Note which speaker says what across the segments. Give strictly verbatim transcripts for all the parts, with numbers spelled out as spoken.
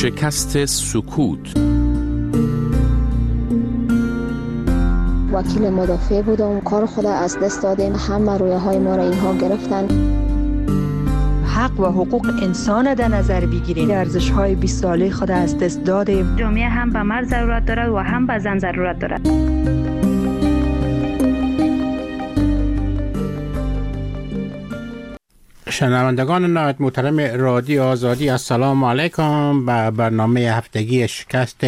Speaker 1: شکست سکوت.
Speaker 2: وکیل مدافع بودم، کار خود از دست دادیم، همه رویه های ما را اینها گرفتن.
Speaker 3: حق و حقوق انسان در نظر بگیرید. ارزش های بیست ساله خود از دست دادیم.
Speaker 4: جامعه هم به مرد ضرورت دارد و هم به زن ضرورت دارد.
Speaker 5: شنوندگان نهایت محترم رادیو آزادی، السلام علیکم. به برنامه هفتگی شکست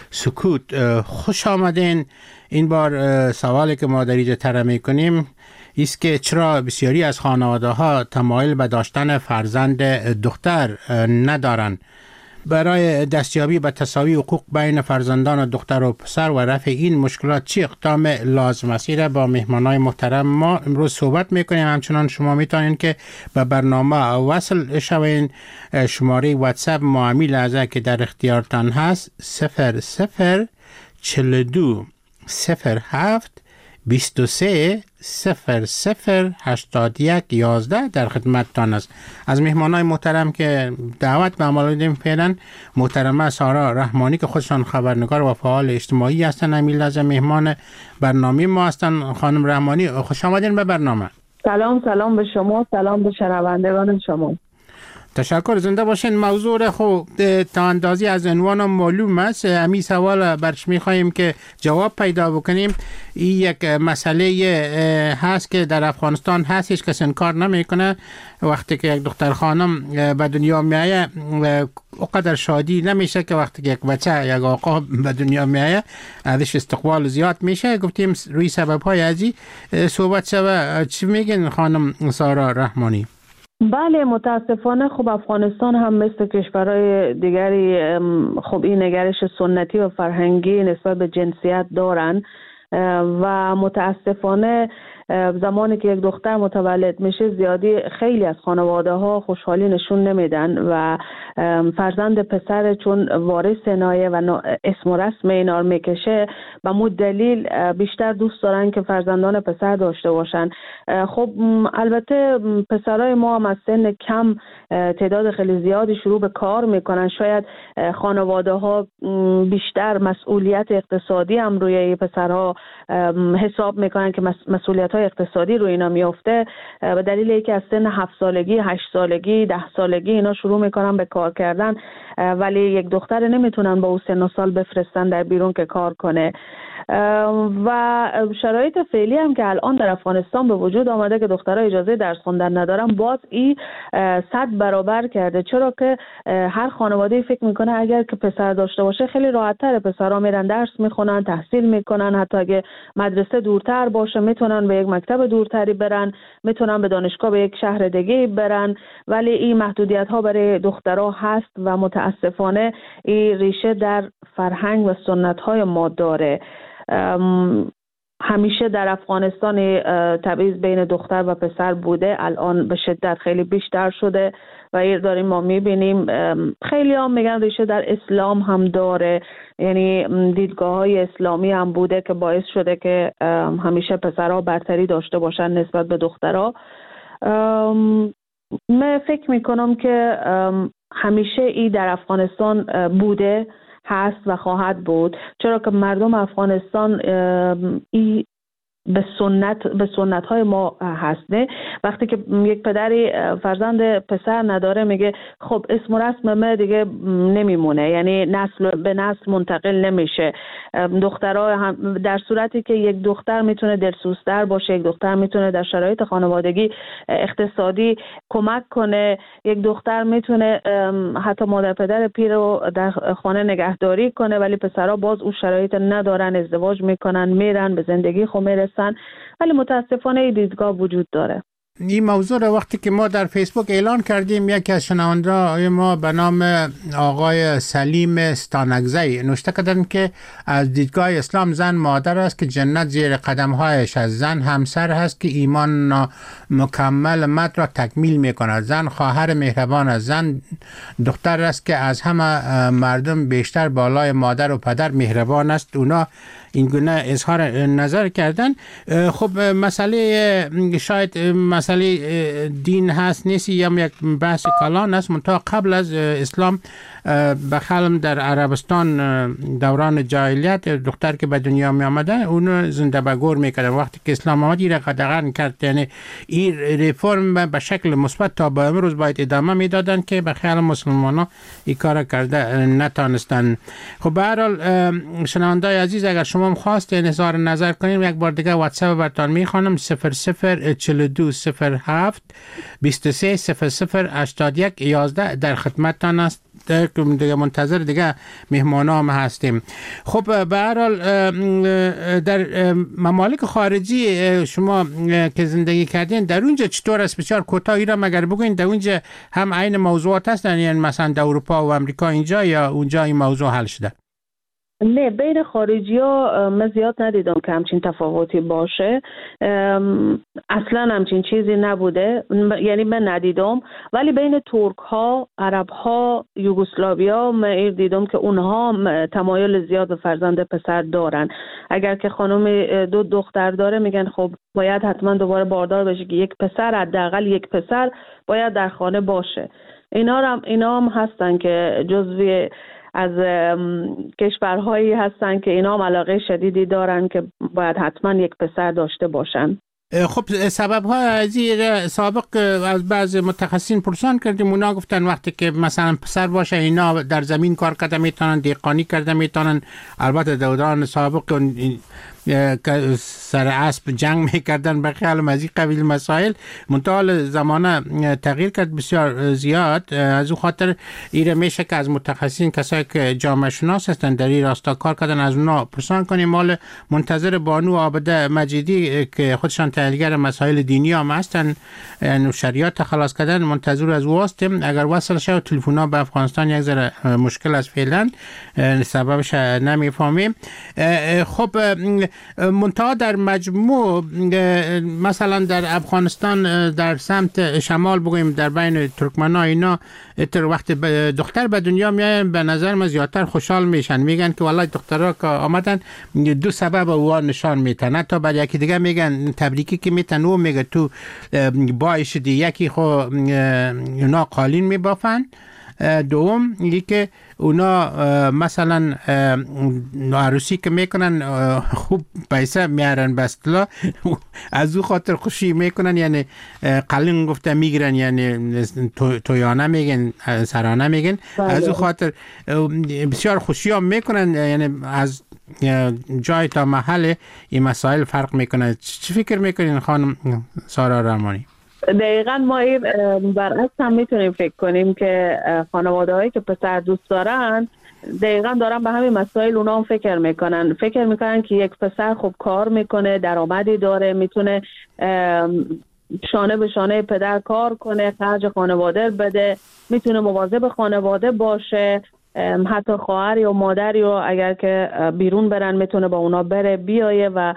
Speaker 5: سکوت خوش آمدین. این بار سوالی که ما در اینجا طرح می‌کنیم است که چرا بسیاری از خانواده ها تمایل به داشتن فرزند دختر ندارند. برای دستیابی به تساوی حقوق بین فرزندان دختر و پسر و رفع این مشکلات چی اقدام لازم است؟ را با مهمانای محترم ما امروز صحبت میکنیم. همچنان شما میتونین که به برنامه وصل شوین. شماره واتساپ معامی لحظه که در اختیارتان هست صفر صفر چهل و دو صفر هفت بیست و سه صفر صفر هشتاد و یک یازده در خدمتتان است. از مهمانای محترم که دعوت به عمل دادیم فعلا محترمه سارا رحمانی که خودشان خبرنگار و فعال اجتماعی هستند، همین لحظه مهمان برنامه ما هستند. خانم رحمانی خوش آمدین به برنامه.
Speaker 6: سلام سلام به شما، سلام به شنوندگان شما.
Speaker 5: تشکر، زنده باشین. موضوع خب تا اندازی از عنوان معلوم است. همین سوال برش می‌خوایم که جواب پیدا بکنیم. این یک مسئله هست که در افغانستان هست، هیچ کس انکار نمیکنه. وقتی که یک دختر خانم به دنیا میایه اونقدر شادی نمیشه که وقتی که یک بچه یک آقا به دنیا میایه ازش استقبال زیاد میشه. گفتیم روی سبب‌های ازی صحبت شده. چی میگن خانم سارا رحمانی؟
Speaker 6: بله، متاسفانه خب افغانستان هم مثل کشورهای دیگری خب این نگرش سنتی و فرهنگی نسبت به جنسیت دارن و متاسفانه زمانی که یک دختر متولد میشه زیادی خیلی از خانواده ها خوشحالی نشون نمیدن و فرزند پسر چون وارث نایه و اسم و رسم اینا رو میکشه به مود دلیل بیشتر دوست دارن که فرزندان پسر داشته باشن. خب البته پسرای ما هم از سن کم تعداد خیلی زیادی شروع به کار میکنن. شاید خانواده ها بیشتر مسئولیت اقتصادی هم روی پسرها حساب میکنن که مسئولیت های اقتصادی روی اینا میفته، به دلیل اینکه از سن هفت سالگی، هشت سالگی، ده سالگی اینا شروع میکنن به کار کردن، ولی یک دختر نمیتونن با او سن و سال بفرستن در بیرون که کار کنه. و شرایط فعلی هم که الان در افغانستان به وجود آمده که دخترها اجازه درس خوندن ندارن، باز این صد برابر کرده. چرا که هر خانواده فکر میکنه اگر که پسر داشته باشه خیلی راحت‌تر، پسرها میرن درس میخونن، تحصیل میکنن، حتی اگه مدرسه دورتر باشه میتونن به یک مکتب دورتری برن، میتونن به دانشگاه به یک شهر دیگه برن، ولی این محدودیت ها برای دخترها هست و متاسفانه این ریشه در فرهنگ و سنت های ما داره. همیشه در افغانستان تبعیض بین دختر و پسر بوده، الان به شدت خیلی بیشتر شده و این داریم ما میبینیم. خیلی هم میگن ریشه در اسلام هم داره، یعنی دیدگاه های اسلامی هم بوده که باعث شده که همیشه پسرها برتری داشته باشن نسبت به دخترها. من فکر میکنم که همیشه این در افغانستان بوده، هست و خواهد بود، چرا که مردم افغانستان ای به سنت به سنت های ما هست. نه وقتی که یک پدری فرزند پسر نداره میگه خب اسم و رسم ما دیگه نمیمونه، یعنی نسل به نسل منتقل نمیشه. دخترها هم در صورتی که یک دختر میتونه دلسوزتر باشه، یک دختر میتونه در شرایط خانوادگی اقتصادی کمک کنه، یک دختر میتونه حتی مادر پدر پیر رو در خانه نگهداری کنه، ولی پسرها باز اون شرایط ندارن، ازدواج میکنن، میرن به زندگی خود میرسن. ولی متاسفانه این دیدگاه وجود داره.
Speaker 5: این موضوع را وقتی که ما در فیسبوک اعلان کردیم، یکی از شنونده‌های ما به نام آقای سلیم ستانکزی نوشته کردن که از دیدگاه اسلام زن مادر است که جنت زیر قدم‌هایش از زن همسر هست که ایمان مکمل مد را تکمیل می‌کند. زن خواهر مهربان است. زن دختر است که از همه مردم بیشتر بالای مادر و پدر مهربان است. اونا این گونه اظهار نظر کردن. خب مسئله شاید مسئله دین هست نیست یا یک بحث کلان است، منتها قبل از اسلام به خیالم در عربستان دوران جاهلیت دختر که به دنیا می آمده اونو زنده به گور میکردن. وقتی که اسلام آمد این قدغن کرد، یعنی این ریفرم به شکل مثبت تا به امروز باید ادامه میدادن که به خیال مسلمان ها این کار کرده نتانستن. خب به هر حال شنوندای عزیز، اگر شما خواستین اظهار نظر کنین یک بار دیگه واتساپ براتون میخوانم صفر صفر چهل و دو صفر هفت بیست و سه صفر صفر هشتاد و یک یازده در خدمتتان است. دیگه منتظر دیگه مهمانام هستیم. خب به هر حال در ممالک خارجی شما که زندگی کردین در اونجا چطور است؟ بسیار کوتاهی را مگر بگوین در اونجا هم عین موضوعات هستن، یعنی مثلا در اروپا و امریکا اینجا یا اونجا این موضوع حل شده؟
Speaker 6: نه، بین خارجی ها من زیاد ندیدم که همچین تفاوتی باشه. اصلا همچین چیزی نبوده، یعنی من ندیدم. ولی بین ترک ها، عرب ها، یوگسلاویا من دیدم که اونها تمایل زیاد به فرزند پسر دارن. اگر که خانم دو دختر داره میگن خب باید حتما دوباره باردار بشه که یک پسر، حداقل یک پسر باید در خانه باشه. اینا هم اینا هم هستن که جزوی از کشورهایی هستن که اینا هم علاقه شدیدی دارن که باید حتما یک پسر داشته باشن.
Speaker 5: خب سبب ها از این سابق از بعض متخصصین پرسان کردیم، اونا گفتن وقتی که مثلا پسر باشه اینا در زمین کار کرده میتونن، دیقانی کرده میتونن. البته دوران سابق سر اسب جنگ میکردن به خیال از این قبیل مسائل، منتها زمانه تغییر کرد بسیار زیاد. از او خاطر ایره میشه که از متخصصین کسایی که جامعه شناس هستن در این راستا کار کردن از اونا پرسان کنیم. مال منتظر بانو عابده مجیدی که خودشان تحلیلگر مسائل دینی هم هستن، یعنی شریعت خلاص کردن، منتظر از او هستیم. اگر وصل شه تلفن‌ها به افغانستان یک ذره مشکل است فعلا، سببش نمیفهمیم. خب منتها در مجموع مثلا در افغانستان در سمت شمال بگویم در بین ترکمن‌ها اینا تر وقت دختر به دنیا میاین به نظر من زیادتر خوشحال میشن، میگن که والله دخترها که آمدن دو سبب او نشان میتن. تا بعد یکی دیگه میگن تبریکی که میتن، او میگه تو باعث دی یکی خو اونا قالین میبافن. دوم یکی که اونا مثلا عروسی که میکنن خوب پیسه میارن به اصطلاح، از او خاطر خوشی میکنن، یعنی قلین گفته میگیرن، یعنی تویانه میگن، سرانه میگن. از او خاطر بسیار خوشی هم میکنن، یعنی از جای تا محل این مسائل فرق میکنه. چی فکر میکنین خانم سارا رحمانی؟
Speaker 6: دقیقا ما این برعکس هم میتونیم فکر کنیم که خانواده هایی که پسر دوست دارن دقیقا دارن به همین مسائل اونا هم فکر میکنن. فکر میکنن که یک پسر خوب کار میکنه، درآمدی داره، میتونه شانه به شانه پدر کار کنه، خرج خانواده بده، میتونه مواظب خانواده باشه. حتی خواهر یا مادری و اگر که بیرون برن میتونه با اونا بره بیایه و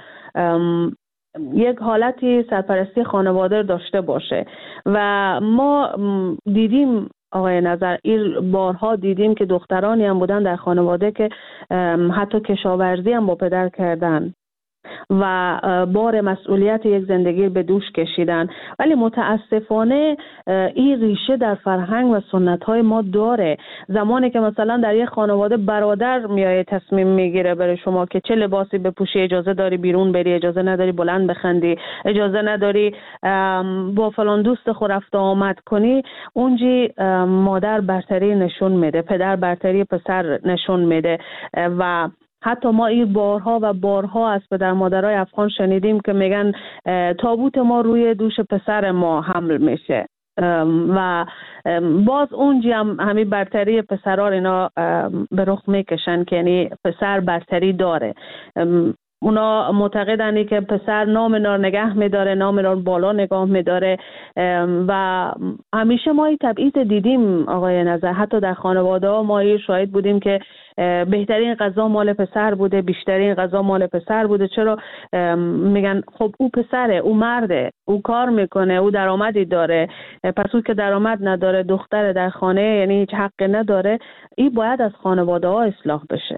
Speaker 6: یک حالتی سرپرستی خانواده داشته باشه. و ما دیدیم آقای نظر این بارها دیدیم که دخترانی هم بودن در خانواده که حتی کشاورزی هم با پدر کردن و بار مسئولیت یک زندگی به دوش کشیدن. ولی متاسفانه این ریشه در فرهنگ و سنت‌های ما داره. زمانی که مثلا در یک خانواده برادر میایه تصمیم میگیره برای شما که چه لباسی بپوشی، اجازه داری بیرون بری، اجازه نداری بلند بخندی، اجازه نداری با فلان دوست خود رفت آمد کنی، اونجی مادر برتری نشون میده، پدر برتری پسر نشون میده. و حتی ما این بارها و بارها از پدر مادرای افغان شنیدیم که میگن تابوت ما روی دوش پسر ما حمل میشه و باز اونجی هم همین برتری پسرها اینا به رخ میکشن که یعنی پسر برتری داره. اونا معتقدن که پسر نام اینا رو نگه میداره، نام اینا رو بالا نگاه میداره و همیشه ما این تبعیض دیدیم آقای نظر. حتی در خانواده ها ما شاهد بودیم که بهترین غذا مال پسر بوده، بیشترین غذا مال پسر بوده. چرا؟ میگن خب او پسره، او مرده، او کار میکنه، او درآمدی داره، پس او که درآمد نداره، دختر در خانه، یعنی هیچ حقی نداره. این باید از خانواده ها اصلاح بشه.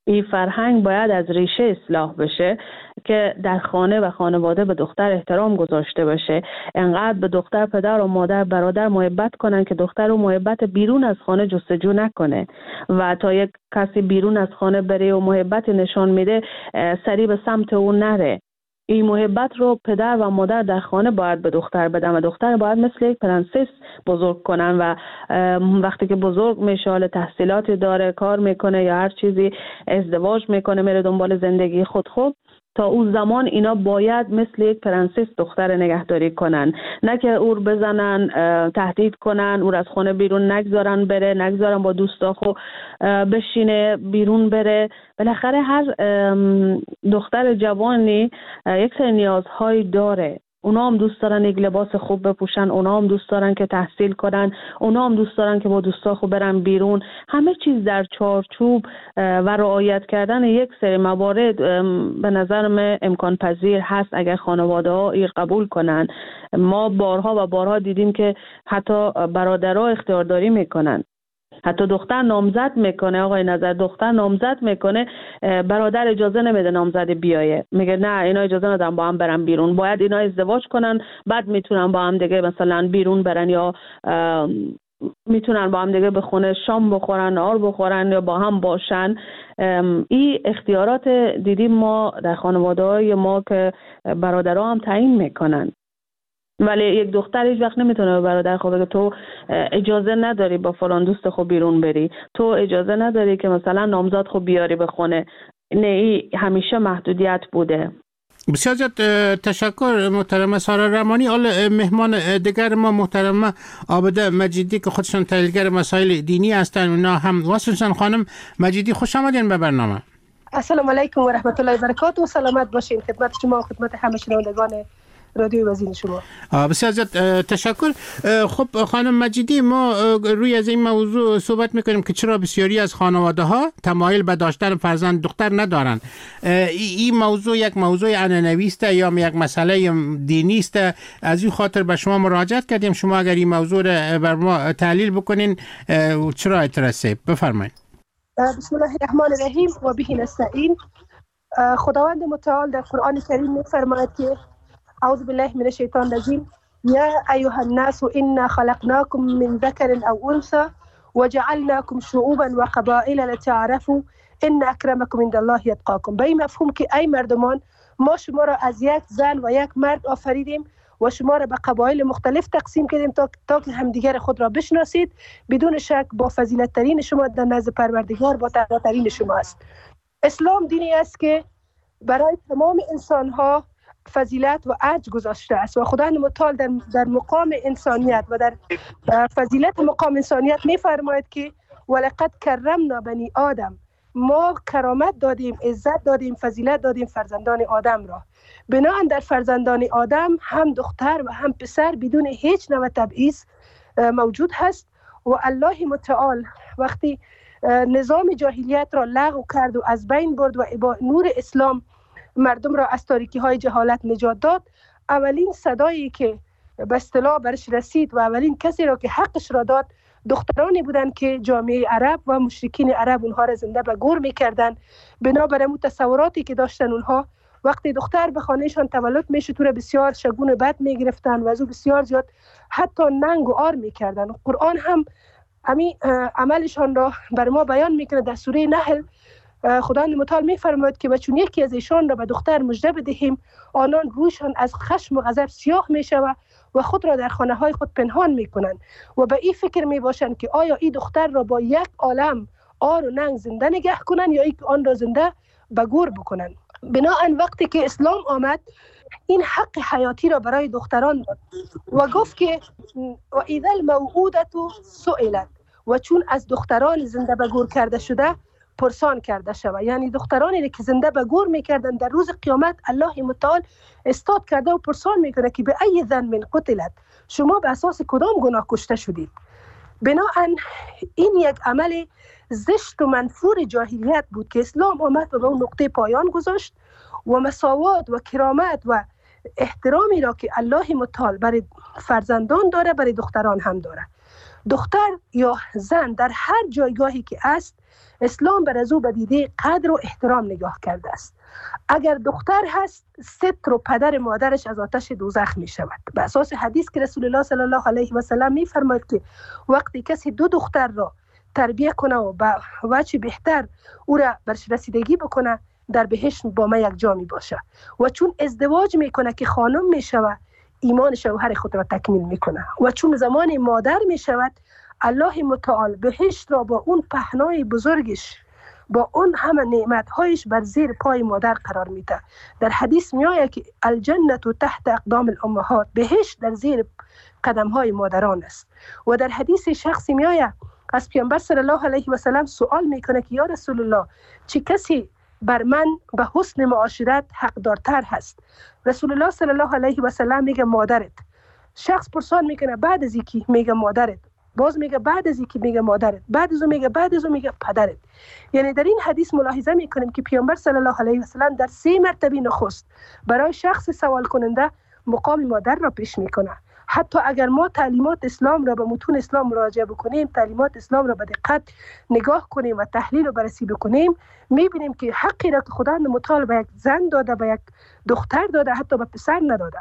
Speaker 6: این فرهنگ باید از ریشه اصلاح بشه که در خانه و خانواده به دختر احترام گذاشته بشه. انقدر به دختر پدر و مادر برادر محبت کنن که دختر و محبت بیرون از خانه جستجو نکنه و تا یک کسی بیرون از خانه بره و محبت نشان میده سری به سمت اون نره. این محبت رو پدر و مادر در خانه باید به دختر بدن و دختر باید مثل یک پرنسس بزرگ کنن و وقتی که بزرگ میشه، حال تحصیلاتی داره، کار میکنه یا هر چیزی، ازدواج میکنه، میره دنبال زندگی خود، خود تا اون زمان اینا باید مثل یک پرنسس دختر نگهداری کنن، نه که او رو بزنن، تهدید کنن، او رو از خانه بیرون نگذارن بره، نگذارن با دوستا خو بشینه، بیرون بره. بالاخره هر دختر جوانی یک سری نیازهایی داره. اونا هم دوست دارن یک لباس خوب بپوشن، اونا هم دوست دارن که تحصیل کنن، اونا هم دوست دارن که با دوستا خوب برن بیرون. همه چیز در چارچوب و رعایت کردن یک سری موارد به نظر من امکان پذیر هست اگر خانواده ها ایر قبول کنن. ما بارها و بارها دیدیم که حتی برادرها اختیارداری میکنن، حتی دختر نامزد میکنه، آقای نظر دختر نامزد میکنه، برادر اجازه نمیده نامزد بیایه، میگه نه اینا اجازه ندارن با هم برن بیرون، باید اینا ازدواج کنن بعد میتونن با هم دیگه مثلا بیرون برن یا میتونن با هم دیگه به خونه شام بخورن، نهار بخورن یا با هم باشن. این اختیارات دیدیم ما در خانواده های ما که برادرها هم تعیین میکنن، ولی یک دختر هیچ وقت نمیتونه به برادر خود بگه تو اجازه نداری با فلان دوست خود بیرون بری، تو اجازه نداری که مثلا نامزد خود بیاری به خونه. نه، این همیشه محدودیت بوده.
Speaker 5: بسیار زیاد تشکر محترمه سارا رحمانی. حالا مهمان دیگر ما محترمه عابده مجیدی که خودشون تحلیلگر مسائل دینی هستن، اونا هم واسه خانم مجیدی خوش آمدین به برنامه.
Speaker 7: السلام علیکم و رحمت الله و برکاته و سلامت باشین. خدمت شما و خدمت همه شنوندگان رادیو وزین شما.
Speaker 5: بسیار زیاد تشکر. خب خانم مجیدی، ما روی از این موضوع صحبت میکنیم که چرا بسیاری از خانواده ها تمایل به داشتن فرزند دختر ندارن. این موضوع یک موضوع عنعنوی است یا یک مسئله دینی است؟ از این خاطر به شما مراجعت کردیم. شما اگر این موضوع را بر ما تحلیل بکنین چرا اترسه؟ بفرمایید.
Speaker 7: بسم الله الرحمن الرحیم و به نستعین. خداوند متعال در قرآن کریم می‌فرماید که اعوذ بالله من الشیطان الرجیم یا ایها الناس انا خلقناکم من ذکر او انثى وجعلناکم شعوبا و قبائل لتعارفوا ان اکرمکم عند الله یتقاکم. به این مفهوم که ای مردمان، ما شما را از یک زن و یک مرد آفریدیم و شما را به قبایل مختلف تقسیم کردیم تا تا که همدیگر خود را بشناسید. بدون شک با فضیلت ترین شما در نزد پروردگار با تقوا ترین شما است. اسلام دینی است که برای تمام انسان ها فضیلت و ارج گذاشته است و خداوند متعال در, در مقام انسانیت و در فضیلت مقام انسانیت می‌فرماید که ولقد کرمنا بنی آدم، ما کرامت دادیم، عزت دادیم، فضیلت دادیم فرزندان آدم را. بناهن در فرزندان آدم هم دختر و هم پسر بدون هیچ نوع تبعیض موجود هست و الله متعال وقتی نظام جاهلیت را لغو کرد و از بین برد و با نور اسلام مردم را از تاریکی های جهالت نجات داد، اولین صدایی که به اصطلاح برش رسید و اولین کسی را که حقش را داد دخترانی بودند که جامعه عرب و مشرکین عرب اونها را زنده به گور میکردن. بنابر اون تصوراتی که داشتن اونها، وقتی دختر به خانهشان تولد میشه تو را بسیار شگون بد میگرفتن و از او بسیار زیاد حتی ننگ و آر میکردن. قرآن هم همین عملشان را بر ما بیان میکنه. در سوره نحل خداوند متعال میفرماید که بچون یکی از ایشان را به دختر مژده بدهیم، آنان روشان از خشم و غضب سیاه میشود و خود را در خانه های خود پنهان میکنند و به این فکر میباشند که آیا این دختر را با یک عالم آر و ننگ زنده نگه کنند یا ای آن را زنده به گور بکنند. بناهن وقتی که اسلام آمد این حق حیاتی را برای دختران داد و گفت که و اذا الموعودة سئلت، و چون از دختران زنده به گور کرده شده پرسان کرده شود، یعنی دخترانی که زنده به گور میکردن در روز قیامت الله متعال استاد کرده و پرسان میکنه که به ای ذنب قتلت، شما به اساس کدام گناه کشته شدید. بناهن این یک عمل زشت و منفور جاهلیت بود که اسلام آمد و به اون نقطه پایان گذاشت و مساوات و کرامت و احترامی را که الله متعال برای فرزندان داره برای دختران هم داره. دختر یا زن در هر جایگاهی که است، اسلام بر از او به دیده قدر و احترام نگاه کرده است. اگر دختر هست، ستر و پدر مادرش از آتش دوزخ می شود. به اساس حدیث که رسول الله صلی الله علیه و سلم می فرماید که وقتی کسی دو دختر را تربیت کنه و به وجه بهتر او را برش رسیدگی بکنه، در بهشت با ما یک جا می باشه. و چون ازدواج می کنه که خانم می شود، ایمان شوهر خود را تکمیل می کنه. و چون زمان مادر می شود، الله متعال بهشت را با اون پهنای بزرگش، با اون همه نعمتهایش بر زیر پای مادر قرار میده. در حدیث میآید که الجنة تحت اقدام الامهات، بهشت در زیر قدم های مادران است. و در حدیث شخصی میآید از پیامبر صلی الله علیه و سلم سوال میکنه که یا رسول الله، چه کسی بر من به حسن معاشرت حقدارتر هست؟ رسول الله صلی الله علیه و سلم میگه مادرت. شخص پرسان میکنه بعد از اینکه؟ میگه مادرت. باز میگه بعد از اینکه؟ میگه مادرت. بعد از اون میگه بعد از اون میگه پدرت. یعنی در این حدیث ملاحظه میکنیم که پیامبر صلی الله علیه و سلم در سه مرتبه نخست برای شخص سوال کننده مقام مادر را پیش میکنه. حتی اگر ما تعلیمات اسلام را به متون اسلام مراجعه بکنیم، تعلیمات اسلام را به دقت نگاه کنیم و تحلیل و بررسی بکنیم، میبینیم که حقی را که خداوند متعال به یک زن داده، به یک دختر داده، حتی به پسر نداده.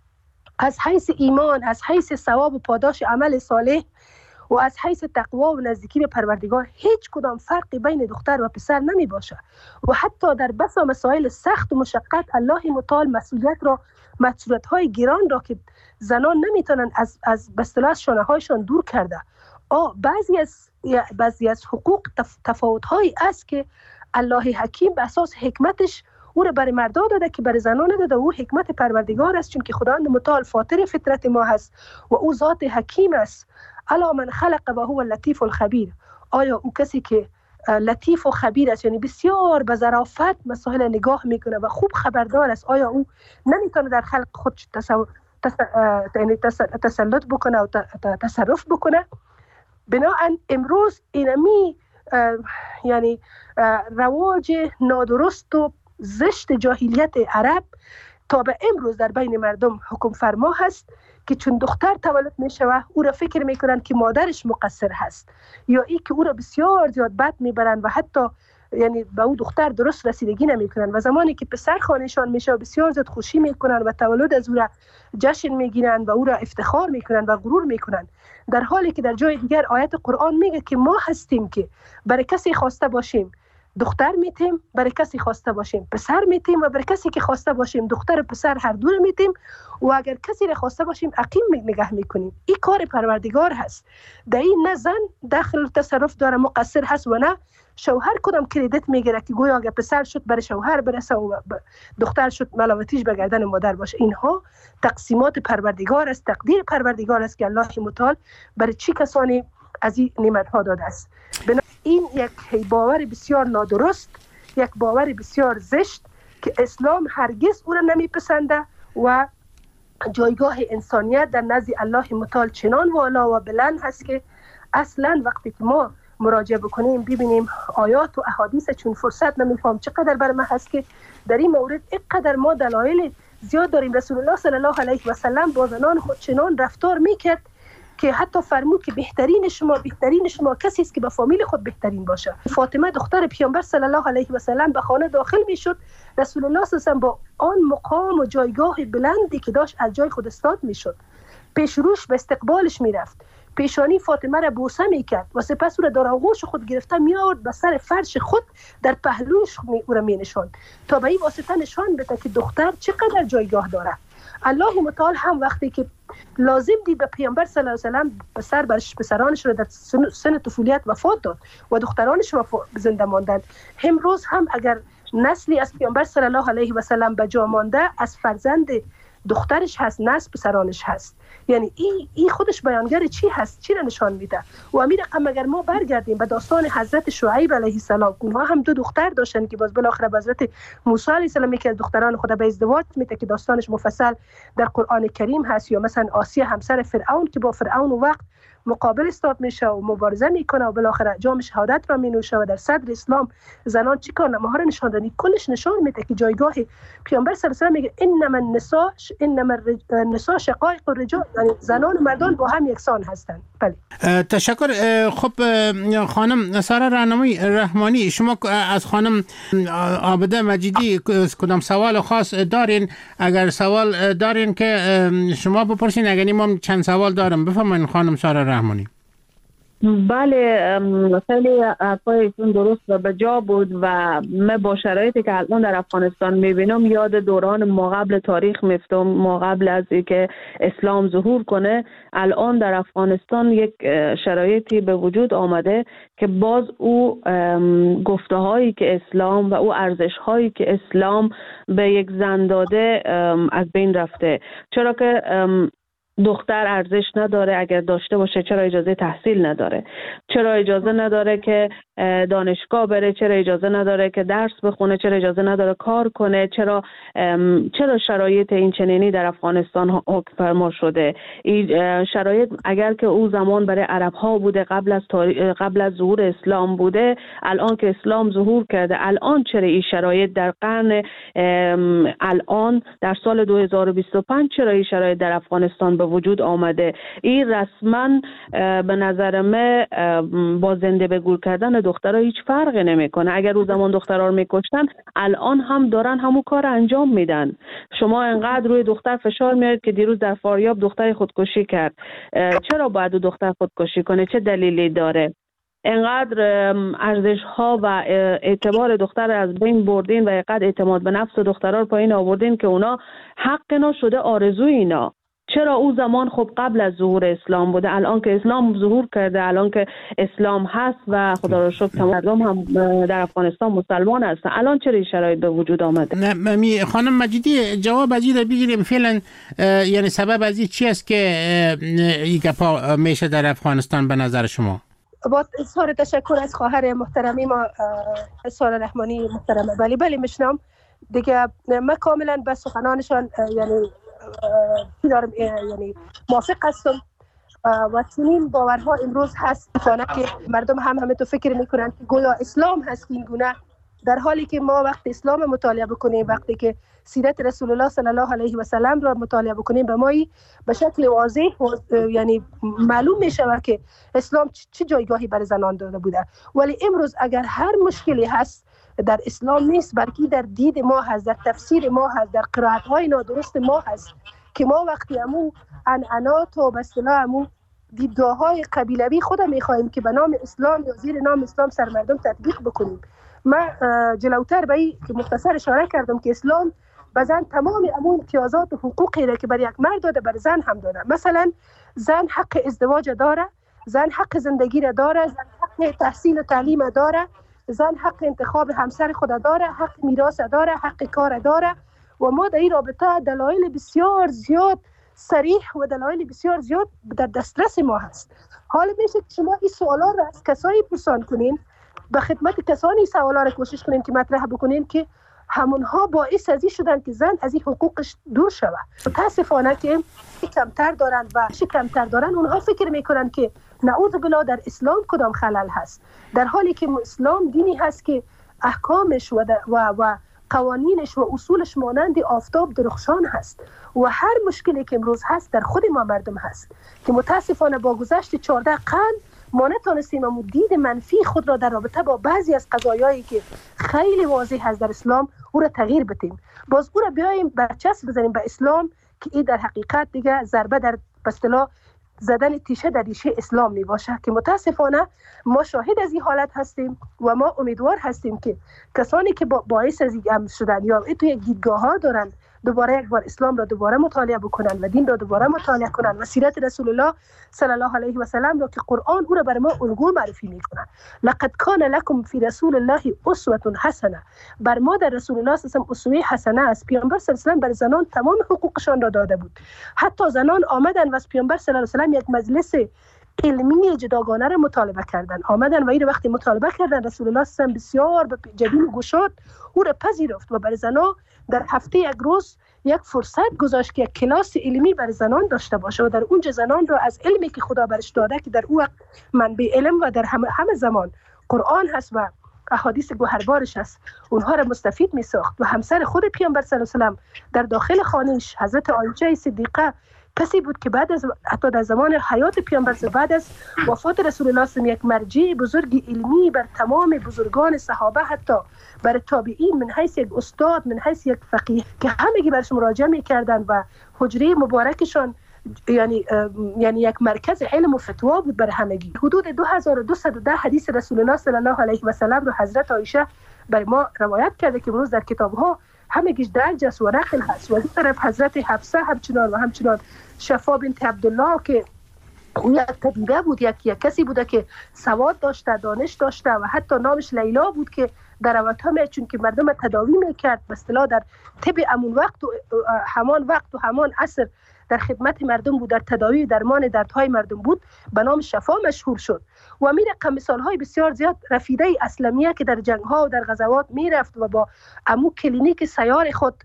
Speaker 7: از حیث ایمان، از حیث ثواب و پاداش عمل صالح و از حیث تقوا و نزدیکی به پروردگار هیچ کدام فرقی بین دختر و پسر نمی باشه. و حتی در بسا مسائل سخت و مشقت الله متعال مسئولیت را، مسئولیت های گران را که زنان نمیتونن از از به اصطلاح شانه هایشان دور کرده. آ بعضی از بعضی از حقوق تف... تفاوت هایی است که الله حکیم به اساس حکمتش او را برای مردا داده که برای زنان نداده. او حکمت پروردگار است، چون که خداوند متعال فاطر فطرت ما هست و او ذات حکیم است. الا من خلق و هو اللطیف الخبیر. آیا او کسی که لطیف و خبیر است، یعنی بسیار به ظرافت مسائل نگاه میکنه و خوب خبردار است، آیا او نمیتونه در خلق خود تصور تسلط بکنه و تصرف بکنه؟ بنابراین امروز اینمی یعنی رواج نادرست و زشت جاهلیت عرب تا به امروز در بین مردم حکم فرما هست که چون دختر تولد می شود او را فکر می کنند که مادرش مقصر هست، یا ای که او را بسیار زیاد بد می برند و حتی یعنی به او دختر درست رسیدگی نمی کنند. و زمانی که پسر خانهشان می شود بسیار زیاد خوشی می کنند و تولد از او را جشن می گیرند و او را افتخار می کنند و غرور می کنند، در حالی که در جای دیگر آیت قرآن میگه که ما هستیم که برای کسی خواسته باشیم دختر میتیم، برای کسی خواسته باشیم پسر میتیم، و برای کسی که خواسته باشیم دختر و پسر هر دو رو میتیم، و اگر کسی را خواسته باشیم عقیم نگه میکنیم. این کار پروردگار هست. در این نه زن داخل تصرف داره مقصر هست و نه شوهر کدام کردیت میگیره که گویا اگر پسر شد برای شوهر برسه و دختر شد ملاوتیش به گردن مادر باشه. اینها تقسیمات پروردگار است، تقدیر پروردگار است که الله متعال برای چی کسانی از این نعمت ها داده است. این یک باور بسیار نادرست، یک باور بسیار زشت که اسلام هرگز او را نمیپسنده و جایگاه انسانیت در نزد الله متعال چنان والا و بلند هست که اصلا وقتی که ما مراجعه بکنیم ببینیم آیات و احادیث چون فرصت نمیفهم چقدر بر ما هست که در این مورد اینقدر ما دلایل زیاد داریم. رسول الله صلی الله علیه و سلم با زنان خود چنان رفتار میکرد که حتی فرمود که بهترین شما بهترین شما کسی است که به فامیل خود بهترین باشه. فاطمه دختر پیامبر صلی الله علیه و سلم به خانه داخل میشد، رسول الله صلی الله علیه و سلم با آن مقام و جایگاه بلندی که داشت از جای خود استاد میشد، پیش روش به استقبالش میرفت، پیشانی فاطمه را بوسه میکرد و سپس او را در آغوش خود گرفته میآورد به سر فرش خود در پهلوش او را مینشاند تا به این واسطه نشان بده که دختر چقدر جایگاه داره. الله متعال هم وقتی که لازم دید به پیامبر صلی الله علیه و سلم پسر برش پسرانش رو در سن, سن طفولیت وفات داد و دخترانش رو زنده ماندند. امروز هم اگر نسلی از پیامبر صلی الله علیه و سلم به جا مانده از فرزند دخترش هست، نسل پسرانش هست. یعنی این ای خودش بیانگر چی هست، چی را نشان میده. و امیر رقم اگر ما برگردیم به داستان حضرت شعیب علیه السلام، اونها هم دو دختر داشتن که باز بالاخره به حضرت موسی علیه السلام که از دختران خدا به ازدواج میده که داستانش مفصل در قرآن کریم هست، یا مثلا آسیه همسر فرعون که با فرعون وقت مقابل استاد میشه و مبارزه میکنه و بالاخره جام شهادت را مینوشه و در صدر اسلام زنان چی کار نماها را نشان دادن. کلش نشان میده که جایگاه پیامبر صلی الله علیه و آله میگه انما النساء انما النساء شقایق الرجال، یعنی زنان و مردان با هم یکسان هستند. بله
Speaker 5: تشکر. خب خانم سارا راهنمای رحمانی، شما از خانم عابده مجیدی کدام سوال خاص دارین؟ اگر سوال دارین که شما بپرسین، اگر نیم هم چند سوال دارم. بفرمایید خانم سارا رحمانی.
Speaker 6: بله، خیلی حرفایتون درست و بجا بود و من با شرایطی که الان در افغانستان میبینم یاد دوران ما قبل تاریخ میفتم. ما قبل از اینکه اسلام ظهور کنه الان در افغانستان یک شرایطی به وجود آمده که باز او گفته هایی که اسلام و او ارزش هایی که اسلام به یک زن داده از بین رفته. چرا که دختر ارزش نداره؟ اگر داشته باشه چرا اجازه تحصیل نداره؟ چرا اجازه نداره که دانشگاه بره؟ چرا اجازه نداره که درس بخونه؟ چرا اجازه نداره کار کنه؟ چرا چرا شرایط این چنینی در افغانستان حکم فرما شده؟ این شرایط اگر که او زمان برای عرب ها بوده، قبل از قبل از ظهور اسلام بوده، الان که اسلام ظهور کرده، الان چرا این شرایط در قرن الان در سال دو هزار و بیست و پنج چرا این شرایط در افغانستان به وجود آمده؟ این رسما به نظر من با زنده به گور کردن دخترها هیچ فرقی نمیکنه. اگر او زمان دخترها رو میکشتن الان هم دارن همون کار انجام میدن. شما انقدر روی دختر فشار میارید که دیروز در فاریاب دختر خودکشی کرد. چرا باید او دختر خودکشی کنه؟ چه دلیلی داره؟ انقدر ارزش ها و اعتبار دختر از بین بردین و اینقدر اعتماد به نفس دخترها رو پایین آوردین که اونا حق اینا شده آرزوی اینا. چرا او زمان خب قبل از ظهور اسلام بوده، الان که اسلام ظهور کرده، الان که اسلام هست و خدا را شکر تمام مردم هم در افغانستان مسلمان هستن، الان چرا این شرایط به وجود آمده؟
Speaker 5: نه خانم مجیدی جواب از این بگیریم فعلا، یعنی سبب از این چی است که این گپا میشه در افغانستان به نظر شما؟
Speaker 7: با اظهار تشکر از خواهر محترمی ما سارا رحمانی محترمه. بله بله میشنم دیگه، من کاملا به سخنانشان یعنی دارم یعنی موافق هستم و چنین باورها امروز هست که مردم هم همه تو فکر میکنن که گویا اسلام هست این گونه، در حالی که ما وقتی اسلام مطالعه بکنیم، وقتی که سیرت رسول الله صلی الله علیه و سلم را مطالعه بکنیم، به ما به شکل واضح یعنی معلوم میشه که اسلام چه جایگاهی برای زنان داده بوده. ولی امروز اگر هر مشکلی هست در اسلام نیست، بلکه در دید ما هست، در تفسیر ما هست، در قرائت‌های نادرست ما هست که ما وقتی همون عنعنات و به اصطلاح همون دیدگاه‌های قبیلوی خود می‌خوایم که به نام اسلام یا زیر نام اسلام سر مردم تطبیق بکنیم. من جلوتر به این مختصر اشاره کردم که اسلام به زن تمام همون امتیازات و حقوقی را که برای یک مرد داده بر زن هم داده. مثلا زن حق ازدواج داره، زن حق زندگی را داره، زن حق تحصیل و تعلیم داره، زن حق انتخاب همسر خود داره، حق میراث داره، حق کار داره و ما در این رابطه دلایل بسیار زیاد صریح و دلایل بسیار زیاد در دسترس ما هست. حالا میشه که شما این سوالا را از کسایی پرسان کنین، به خدمت کسانی سوالا را کوشش کنین که مطرح بکنین که همونها باعث از این شدن که زن از این حقوقش دور شود. متاسفانه که کمتر دارن و چه کمتر دارن اونها فکر میکنن که نعوذ بالله در اسلام کدام خلل هست، در حالی که اسلام دینی هست که احکامش و, و, و قوانینش و اصولش مانند آفتاب درخشان هست و هر مشکلی که امروز هست در خود ما مردم هست که متاسفانه با گذشت چهارده قرن ما نتونستیم اما دید منفی خود را در رابطه با بعضی از قضایایی که خیلی واضح هست در اسلام او را تغییر بدیم. باز او را بیاییم برچسب بزنیم به اسلام که این در حقیقت دیگه ضربه در به اصطلاح زدن تیشه در ریشه اسلام می باشه که متاسفانه ما شاهد از این حالت هستیم و ما امیدوار هستیم که کسانی که باعث از این شدن یا تو یک دیدگاه ها دارن دوباره یک بار اسلام را دوباره مطالعه بکنن و دین را دوباره مطالعه کنن و سیرت رسول الله صلی الله علیه و سلم را که قرآن او را برای ما الگو معرفی میکنه. لقد کان لکم فی رسول الله اسوه حسنه، بر ما در رسول الله صلی الله علیه و اسوه حسنه است. پیامبر صلی الله علیه و سلم بر زنان تمام حقوقشان را داده بود. حتی زنان آمدن و از پیامبر صلی الله علیه و سلم یک مجلس علمی جداگانه را مطالبه کردن، آمدن و این وقتی مطالبه کردن رسول الله صلی الله علیه و سلم بسیار به جبین و گشاد او را پذیرفت و بر زنان در هفته یک روز یک فرصت گذاشت که یک کلاس علمی بر زنان داشته باشه و در اونجا زنان را از علمی که خدا برش داده که در او منبع علم و در همه, همه زمان قرآن هست و احادیث گوهربارش هست، اونها را مستفید می ساخت. و همسر خود پیامبر صلی الله علیه و سلم در داخل خانهش حضرت عایشه صدیقه کسی بود که بعد از حتی در زمان حیات پیامبر بعد از وفات رسول الله صلی الله علیه و یک مرجع بزرگ علمی بر تمام بزرگان صحابه، حتی بر تابعین، من حیث یک استاد، من حیث یک فقیه که همگی برش مراجعه می‌کردند و حجره مبارکشان یعنی یعنی یک مرکز علم و فتوا بود برای همگی. حدود دو هزار و دویست و ده حدیث رسول الله صلی الله علیه و سلم رو حضرت عایشه بر ما روایت کرده که امروز در کتاب‌ها همگیش درج است و نقل هست. و از طرف حضرت حفصه همچنان و همچنان شفا بنت عبدالله که او یک طبیبه بود، یک یک کسی بوده که سواد داشته، دانش داشته و حتی نامش لیلا بود که در رواتها چون که مردم تداوی میکرد به اصطلاح در طب همون وقت و همان وقت و همان عصر در خدمت مردم بود، در تداوی درمان دردهای مردم بود، به نام شفا مشهور شد. و می رقم مثالهای بسیار زیاد. رفیده اسلمیه که در جنگها و در غزوات می رفت و با امو کلینیک سیار خود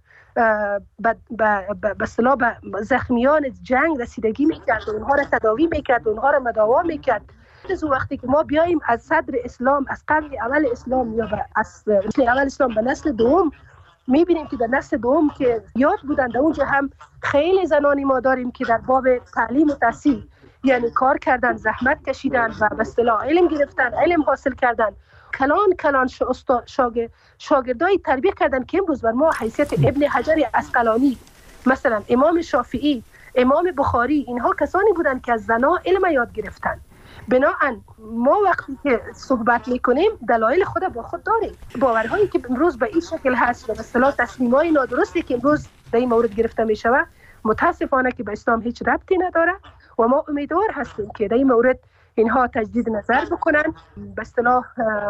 Speaker 7: به اصطلاح به زخمیان جنگ رسیدگی میکرد و اونها را تداوی میکرد و اونها را مداوا میکرد. از وقتی که ما بیاییم از صدر اسلام، از قرن اول اسلام یا از نسل اول اسلام به نسل دوم، میبینیم که در نسل دوم که یاد بودن در اونجا هم خیلی زنانی ما داریم که در باب تعلیم و تحصیل یعنی کار کردن، زحمت کشیدن و به اصطلاح علم گرفتن، علم حاصل کردن، کلان کلان شاگرد شاگردای تربیه کردن که امروز بر ما حیثیت ابن حجر عسقلانی، مثلا امام شافعی، امام بخاری، اینها کسانی بودند که از زنا علم یاد گرفتن. بنابراین ما وقتی که صحبت میکنیم دلایل خود با خود داریم. باورهایی که امروز به این شکل هست و به اصطلاح تصمیمای نادرستی که امروز در این مورد گرفته میشود متاسفانه که به اسلام هیچ ربطی نداره و ما امیدوار هستیم که در این مورد اینها تجدید نظر بکنن، به اصطلاح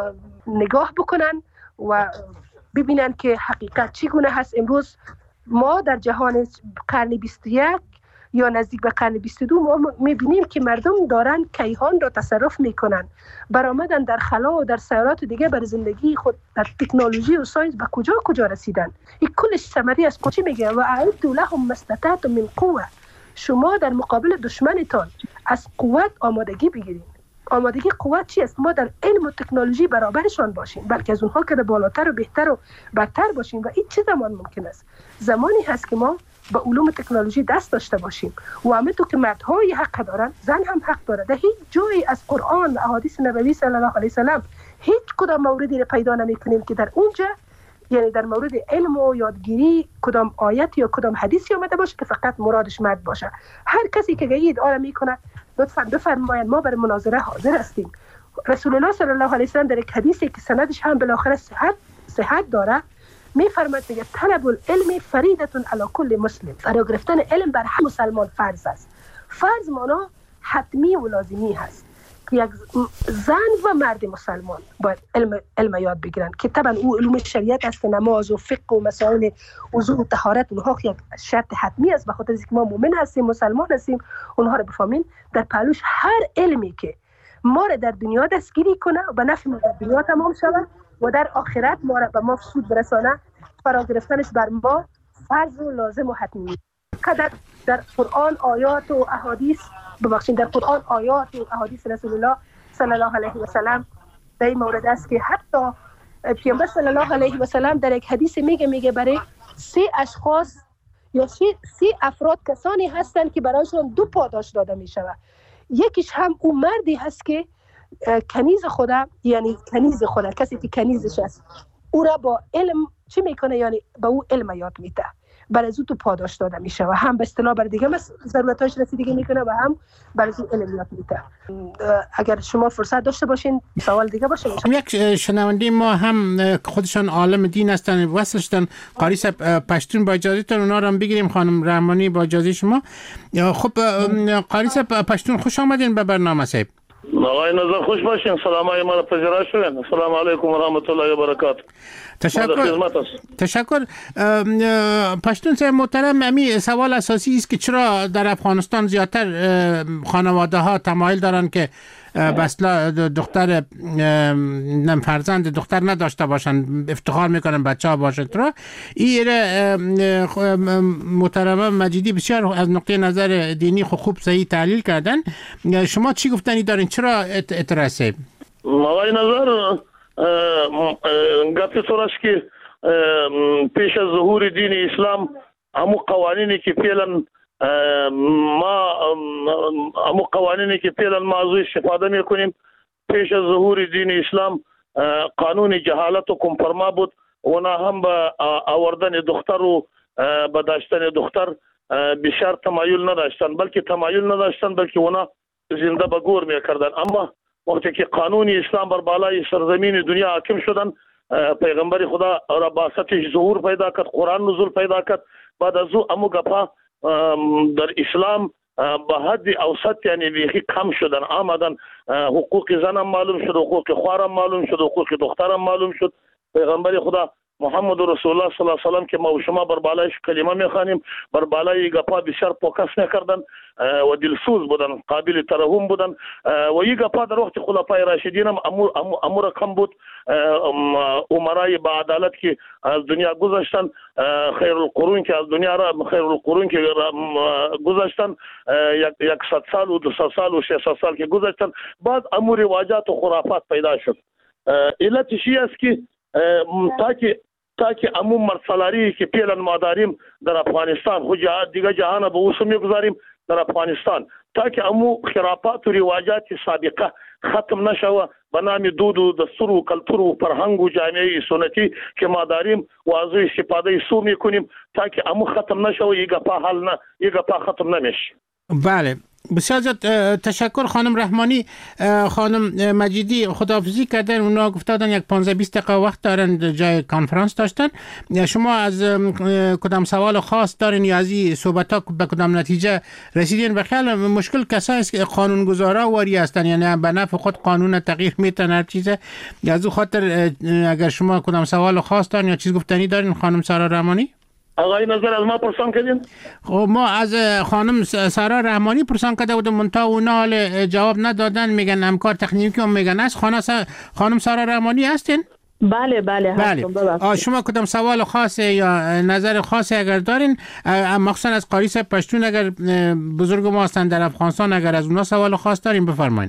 Speaker 7: نگاه بکنن و ببینن که حقیقت چگونه هست. امروز ما در جهان قرن بیست و یک یا نزدیک به قرن بیست و دو ما میبینیم که مردم دارن کیهان را تصرف میکنن، برآمدن در خلا و در سیارات دیگه بر زندگی خود در تکنولوژی و ساینس به کجا کجا رسیدن. این کلش ثمری از چی میگه؟ و اعدوا لهم ما استطعتم من قوه. شما در مقابل دشمنتان از قوت آمادگی بگیرید. آمادگی قوت چی است؟ ما در علم و تکنولوژی برابرشان باشیم، بلکه از اونها که بالاتر و بهتر و برتر باشیم. و این چه زمان ممکن است؟ زمانی هست که ما به علوم تکنولوژی دست داشته باشیم و همونطور که مردهای حق دارن زن هم حق داره. در هیچ جایی از قرآن و احادیث نبوی صلی الله علیه و سلم هیچ کدام موردی را پیدا نمی‌کنیم که در اونجا یعنی در مورد علم و یادگیری کدام آیت یا کدام حدیثی آمده باشه که فقط مرادش مرد باشه. هر کسی که گید آره میکنه لطفاً بفرمایید ما برای مناظره حاضر هستیم. رسول الله صلی الله علیه و سلم در یک حدیثی که سندش هم بالاخره صحت صحت داره میفرماید که طلب العلم فریضه علی کل مسلم. فرا گرفتن علم بر هر مسلمان فرض است. فرض معنا حتمی و لازمی هست که یک زن و مرد مسلمان باید علم علم یاد بگیرن که طبعا او علوم شریعت است، نماز و فقه و مسائل وضو و طهارت اونها یک شرط حتمی است. به خاطر اینکه ما مؤمن هستیم، مسلمان هستیم، اونها رو بفهمین. در پهلوش هر علمی که ما را در دنیا دستگیری کنه و به نفع ما در دنیا تمام شود و در آخرت ما را به ما سود برسانه، فرا گرفتنش بر ما فرض و لازم و حتمی. قدر در قرآن آیات و احادیث ببخشید در قرآن آیات و احادیث رسول الله صلی الله علیه و سلم در این مورد است که حتی پیامبر صلی الله علیه و سلم در یک حدیث میگه میگه برای سه اشخاص یا سه افراد کسانی هستند که برایشون دو پاداش داده می شود. یکیش هم اون مردی هست که کنیز خدا، یعنی کنیز خدا، کسی که کنیزش است، او را با علم چی میکنه؟ یعنی با او علم یاد میده، برای از او تو پاداش داده میشه و هم به اصطلاح برای دیگه ضرورتاش رسیدگی میکنه و هم برای از او علم یاد میده. اگر شما فرصت داشته باشین سوال دیگه باشه.
Speaker 5: یک شنونده ما هم خودشان عالم دین هستن، وصلشتن قاری صاحب پشتون، با اجازهتون اونا رو هم بگیریم. خانم رحمانی با اجازه شما. خب قاری صاحب پشتون خوش آمدین به برنامه صاحب.
Speaker 8: آقای نظر خوش باشین. سلام های ما را پذیرا شدین. السلام علیکم و رحمت الله و برکاته.
Speaker 5: تشکر. تشکر. پشتون صاحب محترم، امی سوال اساسی است که چرا در افغانستان زیادتر خانواده ها تمایل دارن که بسلا دختر نم فرزند دختر نداشته باشن، افتخار میکنن بچه ها باشه. ترا این محترم مجیدی بسیار از نقطه نظر دینی خوب صحیح تحلیل کردن. شما چی گفتنی دارین؟ چرا اعتراض؟
Speaker 8: آقای نظر گفتی طورش که پیش از ظهور دین اسلام همو قوانینی که فعلا ما همو قوانینی که فعلا ما از استفاده میکنیم پیش از ظهور دین اسلام قانون جهالت و کمپرما بود و نه هم به آوردن دختر و به داشتن دختر بسیار تمایل نداشتن، بلکه تمایل نداشتن بلکه اونا زنده به گور میکردن. اما وقتی که قانون اسلام بر بالای سرزمین دنیا حاکم شدن، پیغمبر خدا را باستش ظهور پیدا کرد، قرآن نزول پیدا کرد، بعد از او امو گپا در اسلام به حد اوسط یعنی بیخی کم شدن آمدن. حقوق زنم معلوم شد، حقوق خوارم معلوم شد، حقوق دخترم معلوم شد. پیغمبر خدا محمد رسول الله صلی الله علیه و سلم که ما و شما بر بالایش کلمه میخوانیم، بر بالای گپا بسیار فوکس میکردن و دلسوز بودن، قابل ترحم بودن و این گپا در وقت خلفای راشدین هم امور امور کم بود. امرای با عدالت که از دنیا گذشتن، خیر القرون که از دنیا را خیر القرون که گذشتن، یک صد سال و دو صد سال و ششصد سال که گذشتن، بعد امور رواجات و خرافات پیدا شد. علت چی است که تاکه تاکه عموم مرسلاری که فعلا ما داریم در افغانستان، خود دیگه جهان به اوسو میگذاریم در افغانستان، تاکه عمو خرافات و رواجات سابقه ختم نشوه به نام دود و دستور و کلتور و فرهنگ و جامعه سنتی که ما داریم و از استفاده سو میکنیم، تاکه عمو ختم نشوه، یک گپا حل نه، یک گپا ختم نمیشه.
Speaker 5: بله، بسیار زیاد تشکر. خانم رحمانی، خانم مجیدی خداحافظی کردن، اونا گفتادن یک پانزده بیست دقیقه وقت دارن، جای کانفرانس داشتن. شما از کدام سوال خاص دارین یا از این صحبت ها به کدام نتیجه رسیدین؟ بخیال مشکل کسایی است که قانونگذارا واری هستن، یعنی به نفع خود قانون تغییر میتن هر چیزه. از او خاطر اگر شما کدام سوال خاص دارین یا چیز گفتنی دارین خانم سارا رحمانی؟
Speaker 8: آقای نظر از ما پرسان کردین؟
Speaker 5: خب ما از خانم سارا رحمانی پرسان کرده بودم، منتها اونا حال جواب ندادن، میگن همکار تکنیکی هم میگن است. خانم سارا رحمانی هستین؟
Speaker 6: بله بله هستم.
Speaker 5: بله. شما کدام سوال خاصه یا نظر خاصی اگر دارین، مخصوصا از قاری صاحب پشتون اگر بزرگ ما هستن در افغانستان، اگر از اونا سوال خاص دارین بفرمایید.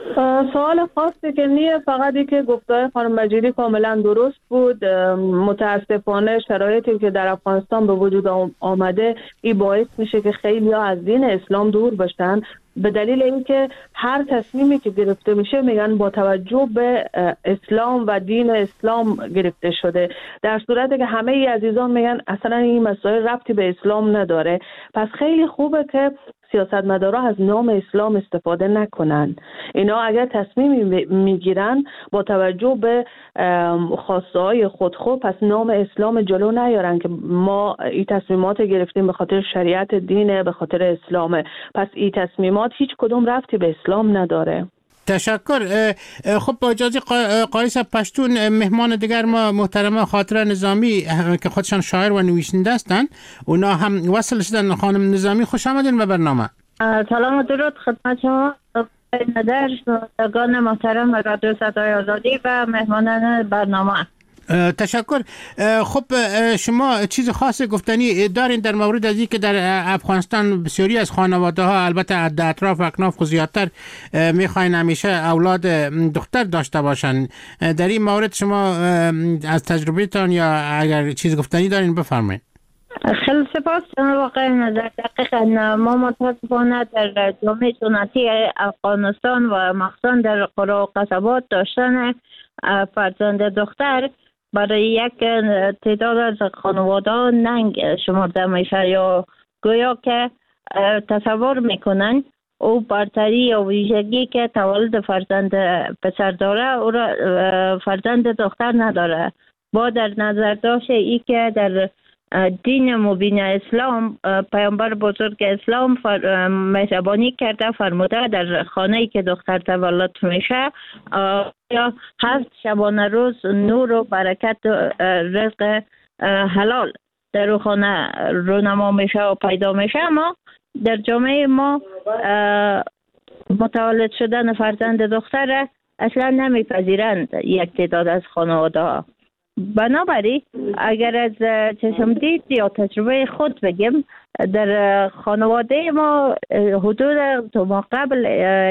Speaker 6: سوال خاصی که نیه، فقط ای که گفتای خانم مجیدی کاملا درست بود. متاسفانه شرایطی که در افغانستان به وجود آمده این باعث میشه که خیلی ها از دین اسلام دور بشن، به دلیل اینکه هر تصمیمی که گرفته میشه میگن با توجه به اسلام و دین اسلام گرفته شده، در صورتی که همه ای عزیزان میگن اصلا این مسائل ربطی به اسلام نداره. پس خیلی خوبه که سیاستمدارا از نام اسلام استفاده نکنن. اینا اگر تصمیمی میگیرن با توجه به خواسته های خود خود، پس نام اسلام جلو نیارن که ما این تصمیمات گرفتیم به خاطر شریعت دینه، به خاطر اسلامه. پس این تصمیمات هیچ کدوم ربطی به اسلام نداره.
Speaker 5: تشکر. خب با اجازه قاری صاحب پشتون، مهمان دیگر ما محترمه خاطره نظامی که خودشان شاعر و نویسنده هستند، اونا هم وصل شدن. خانم نظامی خوش آمدین به برنامه.
Speaker 9: سلام و درود خدمت شما نظر شنوندگان محترم رادیو صدای آزادی و مهمانان برنامه.
Speaker 5: تشکر. خب شما چیز خاصی گفتنی دارین در مورد از اینکه در افغانستان بسیاری از خانواده ها، البته در اطراف اکناف زیادتر میخواین همیشه اولاد دختر داشته باشن، در این مورد شما از تجربهتان یا اگر چیز گفتنی دارین بفرمایید.
Speaker 9: خیلی سپاس واقعا نظر. دقیقا ما متاسفانه در جامعه سنتی افغانستان و مخصوصا در قرى و قصبات داشتن فرزند دختر برای یک تعداد از خانواده ننگ شمرده میشه، یا گویا که تصور میکنن او برتری یا ویژگی که تولد فرزند پسر داره او را فرزند دختر نداره. با در نظر داشته ای که در دین مبین اسلام، پیامبر بزرگ اسلام مهربانی کرده فرموده در خانه‌ای که دختر تولد میشه یا هفت شبانه روز نور و برکت و رزق حلال در او خانه رونما میشه و پیدا میشه. اما در جامعه ما متولد شدن فرزند دختر اصلا نمیپذیرند یک تعداد از خانواده ها. بنابراین اگر از چشمدید یا تجربه خود بگیم، در خانواده ما حدود تا ما قبل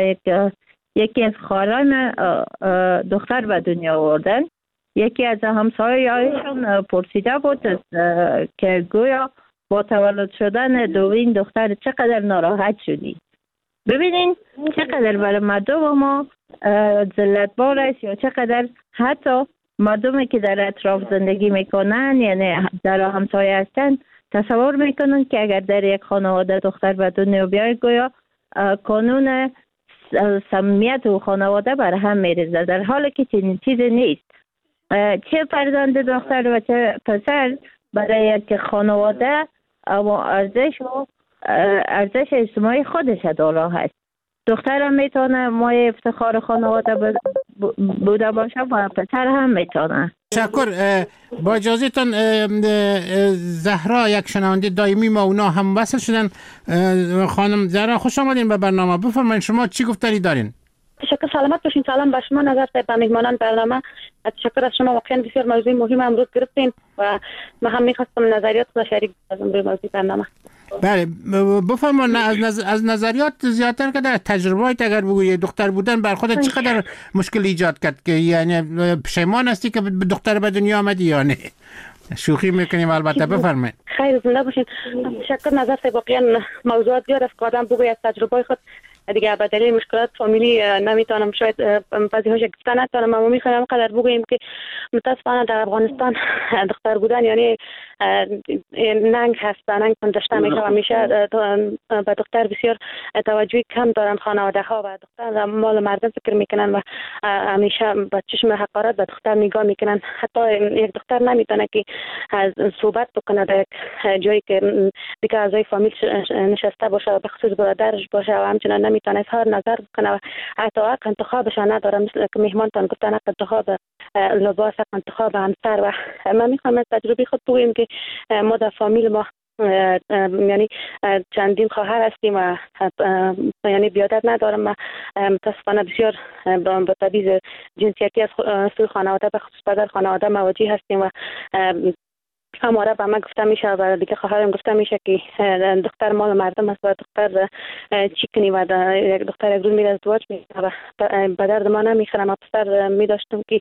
Speaker 9: یکی از خواهران دختر به دنیا آوردن. یکی از همسایه‌هایشان پرسیده بود که گویا با تولد شدن دومین دختر چقدر ناراحت شدی. ببینین چقدر برای مردم ما ذلت‌بار است یا چقدر حتی مردمی که در اطراف زندگی میکنن، یعنی در همسایه هستن، تصور میکنن که اگر در یک خانواده دختر به دنیا بیاید گویا قانون صمیمیت و خانواده بر هم میریزه، در حالی که چنین چیزی نیست. چه فرزند دختر و چه پسر برای یک خانواده اما ارزش و ارزش اجتماعی خودش دارا هست. دختر هم میتونه مایه افتخار خانواده بوده باشه و پسر هم میتونه.
Speaker 5: تشکر. با اجازهتان زهرا، یک شنونده دائمی ما، اونا هم وصل شدن. خانم زهرا خوش آمدین به برنامه. بفرمایید شما چی گفتنی دارین؟
Speaker 10: تشکر، سلامت باشین. سلام به شما نظر صاحب، میهمانان برنامه. تشکر از شما، واقعا بسیار موضوع مهم امروز گرفتین و من هم میخواستم نظریات را شریک کنم روی موضوع برنامه.
Speaker 5: بله بفرمایید. از, نظر... از نظریات زیادتر که در تجربه‌ات اگر بگویی دختر بودن بر خودت چقدر مشکل ایجاد کرد، که یعنی پشیمان هستی که دختر به دنیا آمدی یا نه؟ شوخی میکنیم البته. بفرمایید.
Speaker 10: خیر، زنده باشین. تشکر نظر صاحب، واقعا موضوعات زیاد است که آدم بگوید از تجربه خود دیگه به دلیل مشکلات فامیلی نمیتونم شاید بعضی هاش گفتن نتونم، اما میخوایم قدر بگوییم که متاسفانه در افغانستان دختر بودن یعنی ننگ هست، ننگ داشته میشه و میشه به دختر بسیار توجهی کم دارن خانواده ها و دختر مال مردم فکر میکنن و همیشه با چشم حقارت به دختر نگاه میکنن. حتی یک دختر نمیتونه که صحبت بکنه در یک جایی که دیگه اعضای فامیل نشسته باشه، به خصوص برادرش باشه، و همچنان نمیتونه اظهار نظر بکنه و حتی حق انتخابش نداره. مثل که مهمانتان گفتن حق انتخاب لباس، حق انتخاب همسر. و من میخوام از تجربه خود بگویم که ما در فامیل ما یعنی چندین خواهر هستیم و یعنی بیادر ندارم. متاسفانه بسیار با تبعیض جنسیتی از سوی خانواده به خصوص پدر خانواده مواجه هستیم و همواره به من گفته میشه و دیگه خواهرم گفته میشه که دختر مال مردم است و دختر چی کنی و یک دختر یک روز میره ازدواج میکنه و به درد ما نمیخوره. ما پسر میداشتم که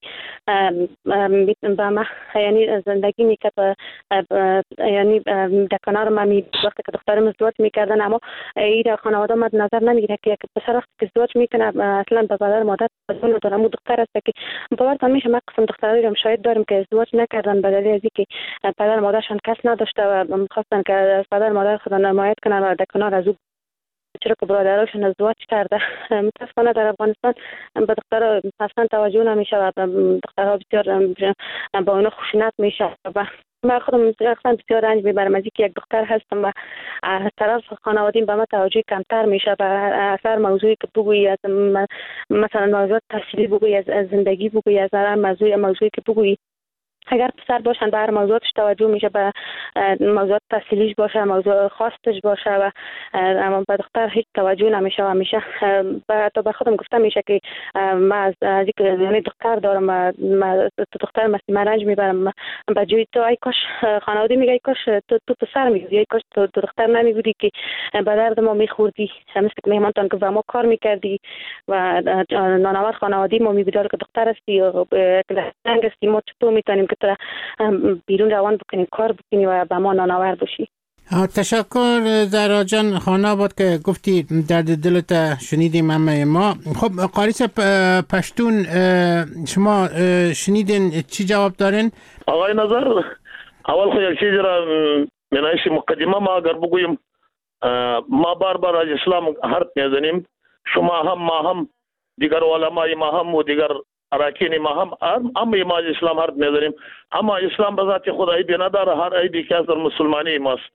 Speaker 10: به ما یعنی زندگی میکرد، یعنی در کنار ما می وقتی که دخترم ازدواج میکردن، اما این خانواده مد نظر نمیگیره که یک پسر وقتی که ازدواج میکنه اصلا به پدر مادر بدون دارم اون دختر است که باورتان میشه. ما قسم دخترایی هم شاید داریم که ازدواج نکردن به دلیل از اینکه پدر مادرشان کس نداشته و میخواستن که از پدر مادر خود حمایت کنن و در کنار از او چرا که برادرشان ازدواج کرده. متاسفانه در افغانستان به دخترها اصلا توجه نمیشه و دخترها بسیار با اونها خشونت میشه و من خودم بسیار رنج میبرم از اینکه یک دختر هستم و از طرف خانوادیم به من توجه کمتر میشه و اثر موضوعی که بگویی از مثلا موضوع تحصیلی بگویی، از زندگی بگویی، از موضوع موضوعی که بگویی، اگر پسر باشن به هر موضوعاتش توجه میشه، به موضوعات تحصیلیش باشه، موضوع خواستش باشه و اما به دختر هیچ توجه نمیشه و میشه تا به خودم گفته میشه که من از اینکه یعنی دختر دارم و تو دختر مثل من رنج میبرم. به جای تو ای کاش خانواده میگه ای کاش تو تو پسر میگی، ای کاش تو دختر نمیبودی که به درد ما میخوردی، مثل که مهمانتان که با ما کار میکردی و نانآور خانوادی ما میبودال که دختر هستی و رنگ هستی، ما چطور میتونیم که تو بیرون روان بکنی، کار بکنی و به ما نانآور باشی.
Speaker 5: تشکر زهرا جان. خانه بود که گفتی درد دلت شنیدیم همه ما. خب قاری صاحب پشتون شما شنیدین چی جواب دارین؟
Speaker 8: آقای نظر اول خو یک چیز را منایش مقدمه ما اگر بگویم، ما بار بار از اسلام حرف میزنیم، شما هم ما هم دیگر علمای ما هم و دیگر اراکین ما هم اما ما اسلام حرف می‌زنیم، اما اسلام به ذات خود عیبی نداره، هر عیبی که از در مسلمانی ماست.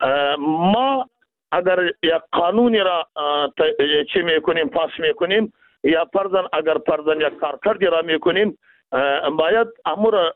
Speaker 8: ما اگر یک قانونی را چی میکنیم پاس میکنیم یا پردن اگر پردن یک کارکردی را میکنیم باید امور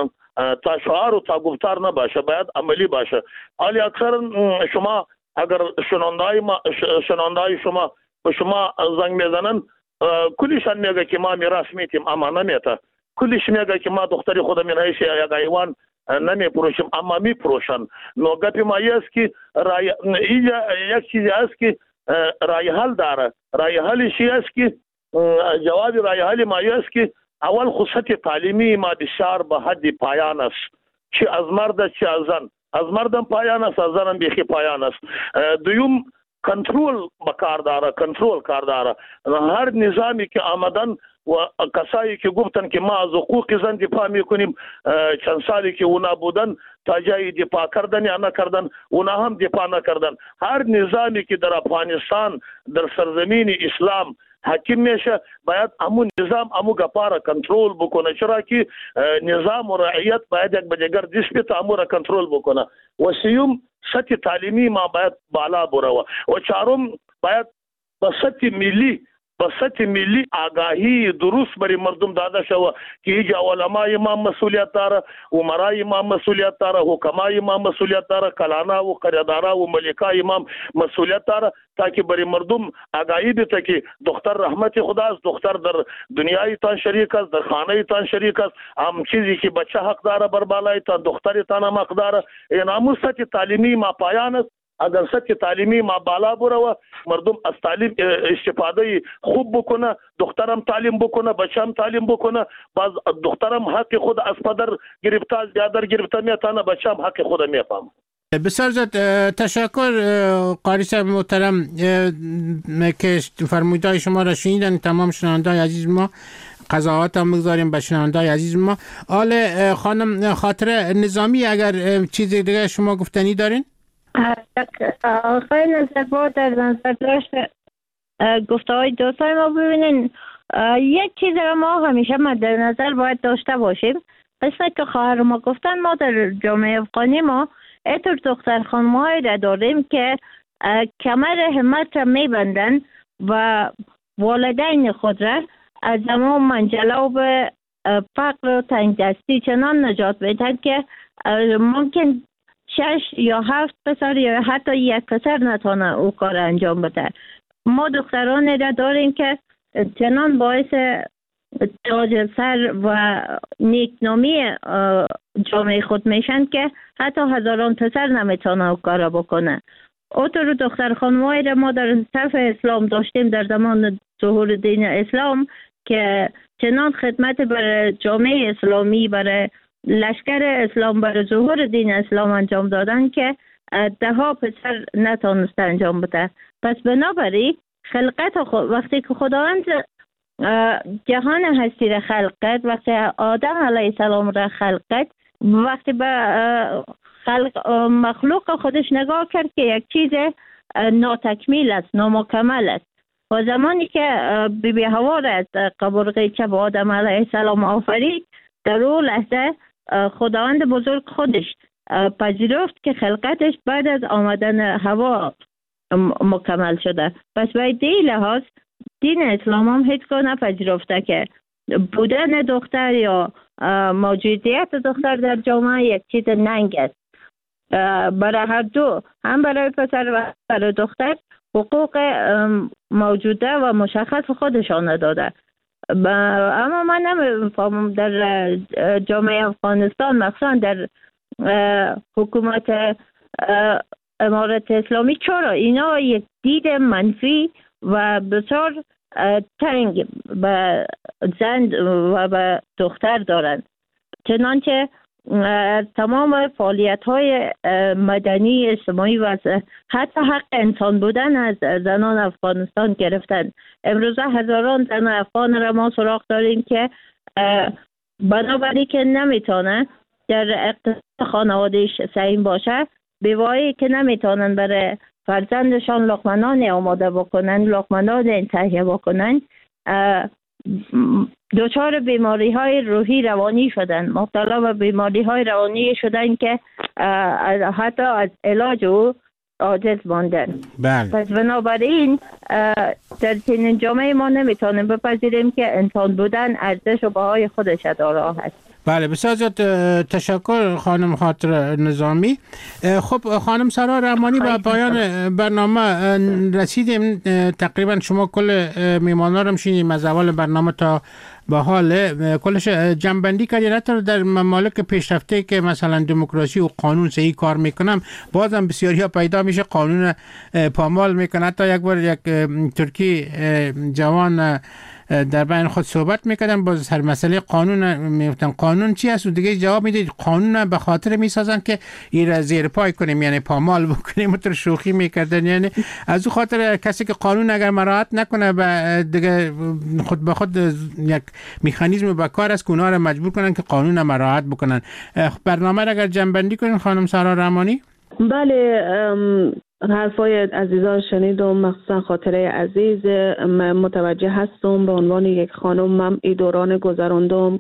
Speaker 8: تا شعار و تا گفتار نباشه، باید عملی باشه. حالی اکثر شما اگر شنوندای ما شنوندای شما به شما زنگ میزنن کلیشان میگه که ما میراث میتیم اما نمیته، کلیش میگه که ما دختری خود من هیچ یک حیوان نمی پروشیم اما می پروشن. نو گپی ما است که رای اینجا یک چیزی است که رای حل داره. رای حلش است که جواب رای حل ما است که اول خصوصیت تعلیمی ما بسیار به حد پایان است، چه از مرد چه از زن. از مردم پایان است، از زن بیخی پایان است. دوم کنترل بکار داره، کنترل کار داره. هر نظامی که آمدن و کسایی که گفتن که ما از حقوق زن دفاع میکنیم چند سالی که اونا بودن تا جای دفاع کردن یا نکردن اونا هم دفاع نکردن. هر نظامی که در افغانستان در سرزمین اسلام حاکم میشه باید همون نظام همو گپاره کنترل بکنه، چرا که نظام و رعیت باید یک به دیگر دست همو را کنترل بکنه. و سیوم سطح تعلیمی ما باید بالا بروه و چهارم باید به سطح ملی به سطح ملی آگاهی درست برای مردم داده شوه که ایجا علمای ما مسئولیت داره، عمرای ما مسئولیت داره، حکمای ما مسئولیت داره، کلانا و قریدارا و ملکای ما مسئولیت داره، تاکه برای مردم آگاهی بیته که دختر رحمت خداست، دختر در دنیای تان شریک است، در خانه تان شریک است. هم چیزی که بچه حق داره بر بالای تان، دختر تان هم حق داره. این همون سطح تعلیمی ما پایان است. اگر سطح تعلیمی ما بالا بروه مردم از تعلیم استفاده خوب بکنه، دخترم تعلیم بکنه، بچه‌م تعلیم بکنه، باز دخترم حق خود از پدر گرفته از مادر گرفته میتونه، بچه‌م حق خود میفهمه.
Speaker 5: بسیار زیاد تشکر قاری صاحب محترم که فرمودهای شما را شنیدن. تمام شنوندای عزیز ما قضاوت هم بگذاریم به شنوندای عزیز ما. آل خانم خاطره نظامی اگر چیزی دیگه شما گفتنی دارین؟
Speaker 9: آقای نظربا در نظر داشت گفته های دوستای ما ببینین یک چیز را ما همیشه مد نظر باید داشته باشیم. مثل که خواهر ما گفتن ما در جامعه افغانی ما اینطور دختر خانم‌هایی را داریم که کمر همت را میبندن و والدین خود را از زمان منجلاب فقر و تنگ دستی چنان نجات میدن که ممکن شش یا هفت پسر یا حتی یک پسر نتونه او کار انجام بده. ما دخترانی را داریم که چنان باعث تاج سر و نیکنامی جامعه خود میشن که حتی هزاران پسر نمیتونه او کار بکنه. اوتر دختر خانمایی را ما در صف اسلام داشتیم در زمان ظهور دین اسلام که چنان خدمت بر جامعه اسلامی، برای لشکر اسلام، برای ظهور دین اسلام انجام دادن که ده ها پسر نتونست انجام بده. پس بنابراین خلقت خود وقتی که خداوند جهان هستی را خلق کرد، وقتی آدم علیه السلام را خلق کرد، وقتی به خلق مخلوق خودش نگاه کرد که یک چیز ناتکمیل است، نامکمل است و زمانی که بی بی حوا را از قبر چپ آدم علیه السلام آفرید، در اون لحظه خداوند بزرگ خودش پذیرفت که خلقتش بعد از آمدن حوا مکمل شده. پس باید دی لحاظ دین اسلام هم هیچگاه نپذیرفته که بودن دختر یا موجودیت دختر در جامعه یک چیز ننگ است. برای هر دو، هم برای پسر و برای دختر، حقوق موجوده و مشخص خودشان داده. اما من نمیفهمم در جامعه افغانستان، مخصوصا در حکومت امارت اسلامی، چرا اینا یک دید منفی و بسیار تنگ به زن و به دختر دارند، چنانچه تمام فعالیت های مدنی اجتماعی و حتی حق انسان بودن از زنان افغانستان گرفتن. امروزه هزاران زن افغان را ما سراغ داریم که بنابراین که نمیتونه در اقتصاد خانوادهش سعیم باشه، بیوایی که نمیتونن برای فرزندشان لقمه نان آماده بکنن، لقمه نان تهیه بکنن، دچار بیماری های روحی روانی شدن، مبتلا به بیماری های روانی شدن که حتی از علاج او عاجز ماندن.
Speaker 5: بله.
Speaker 9: پس بنابراین در چنین جامعه ما نمیتونیم بپذیریم که انسان بودن ارزش و بهای خودش دارا هست.
Speaker 5: بله، بسیار زیاد تشکر خانم خاطر نظامی. خب خانم سارا رحمانی، به پایان برنامه رسیدیم. تقریبا شما کل میمانا رو شنیدیم از اول برنامه تا به حال. کلش جنبندی کردین. حتی در ممالک پیشرفته که مثلا دموکراسی و قانون صحیح کار میکنم، بازم بسیاری ها پیدا میشه قانون پامال میکنه. حتی یک بار یک ترکی جوان در بین خود صحبت میکردن، باز هر مسئله قانون میگفتن قانون چی است و دیگه جواب میدید قانون به خاطر میسازن که این را زیر پای کنیم، یعنی پامال بکنیم. متر شوخی میکردن. یعنی از او خاطر کسی که قانون اگر مراعات نکنه و دیگه خود به خود یک مکانیزم به کار است که اونها را مجبور کنن که قانون مراعات بکنن. برنامه را اگر جنبندی کنین خانم سارا رحمانی.
Speaker 6: بله، حرفای عزیزان شنیدم، مخصوصا خاطره عزیز. متوجه هستم به عنوان یک خانم من این دوران گذراندم،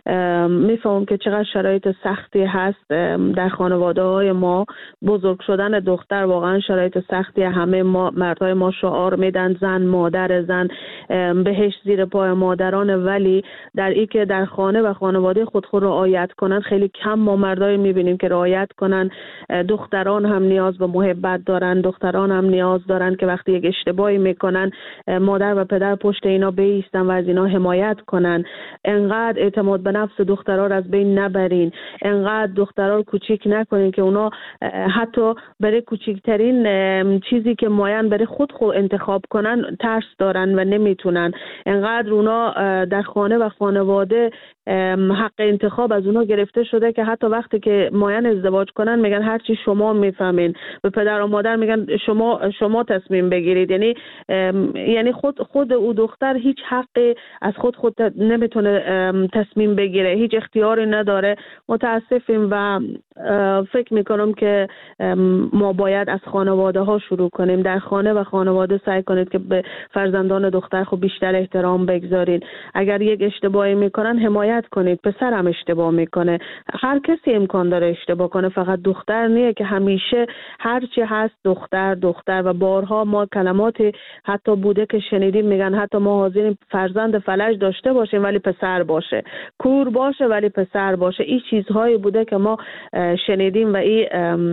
Speaker 6: میفهمم که چقدر شرایط سختی هست در خانواده های ما. بزرگ شدن دختر واقعا شرایط سختی. همه ما مردای ما شعار میدن زن مادر، زن بهشت زیر پای مادران، ولی در این که در خانه و خانواده خود خود رعایت کنن خیلی کم ما مردای میبینیم که رعایت کنن. دختران هم نیاز به محبت دارن، دختران هم نیاز دارن که وقتی یک اشتباهی میکنن مادر و پدر پشت اینا بایستن و از اینا حمایت کنن. انقدر اعتماد به نفس دخترها را از بین نبرین، انقدر دخترها رو کوچیک نکنین که اونا حتی برای کوچکترین چیزی که مایان برای خود خود انتخاب کنن ترس دارن و نمیتونن. انقدر اونا در خانه و خانواده حق انتخاب از اونا گرفته شده که حتی وقتی که مایان ازدواج کنن میگن هرچی شما میفهمین. به پدر و مادر میگن شما شما تصمیم بگیرید. یعنی یعنی خود خود او دختر هیچ حقی از خود خود نمیتونه تصمیم بگیره، هیچ اختیاری نداره. متاسفیم و فکر میکنم که ما باید از خانواده ها شروع کنیم. در خانه و خانواده سعی کنید که به فرزندان دختر خب بیشتر احترام بگذارید. اگر یک اشتباهی میکنن حمایت کنید. پسرم اشتباه میکنه، هر کسی امکان داره اشتباه کنه، فقط دختر نیه که همیشه هرچی هست دختر دختر. و بارها ما کلماتی حتی بوده که شنیدیم میگن حتی ما حاضریم فرزند فلج داشته باشیم ولی پسر باشه، کور باشه ولی پسر باشه. این چیزهایی بوده که ما شنیدیم و این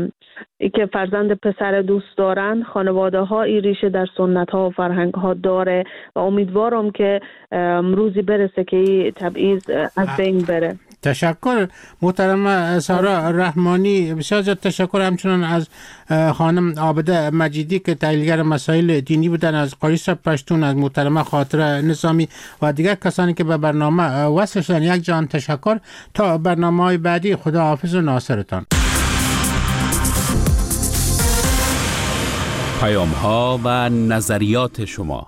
Speaker 6: ای که فرزند پسر دوست دارن. خانواده ها این ریشه در سنت ها و فرهنگ ها داره و امیدوارم که روزی برسه که این تبعیض از بین بره.
Speaker 5: تشکر محترم سارا رحمانی. بسیار زیاد تشکر همچنان از خانم عابده مجیدی که تحلیلگر مسائل دینی بودن، از قاری صاحب پشتون، از محترم خاطر نظامی و دیگر کسانی که به برنامه وصل شدن. یک جان تشکر. تا برنامه‌های بعدی خدا حافظ و ناصرتان.
Speaker 1: پیام‌ها و نظریات شما.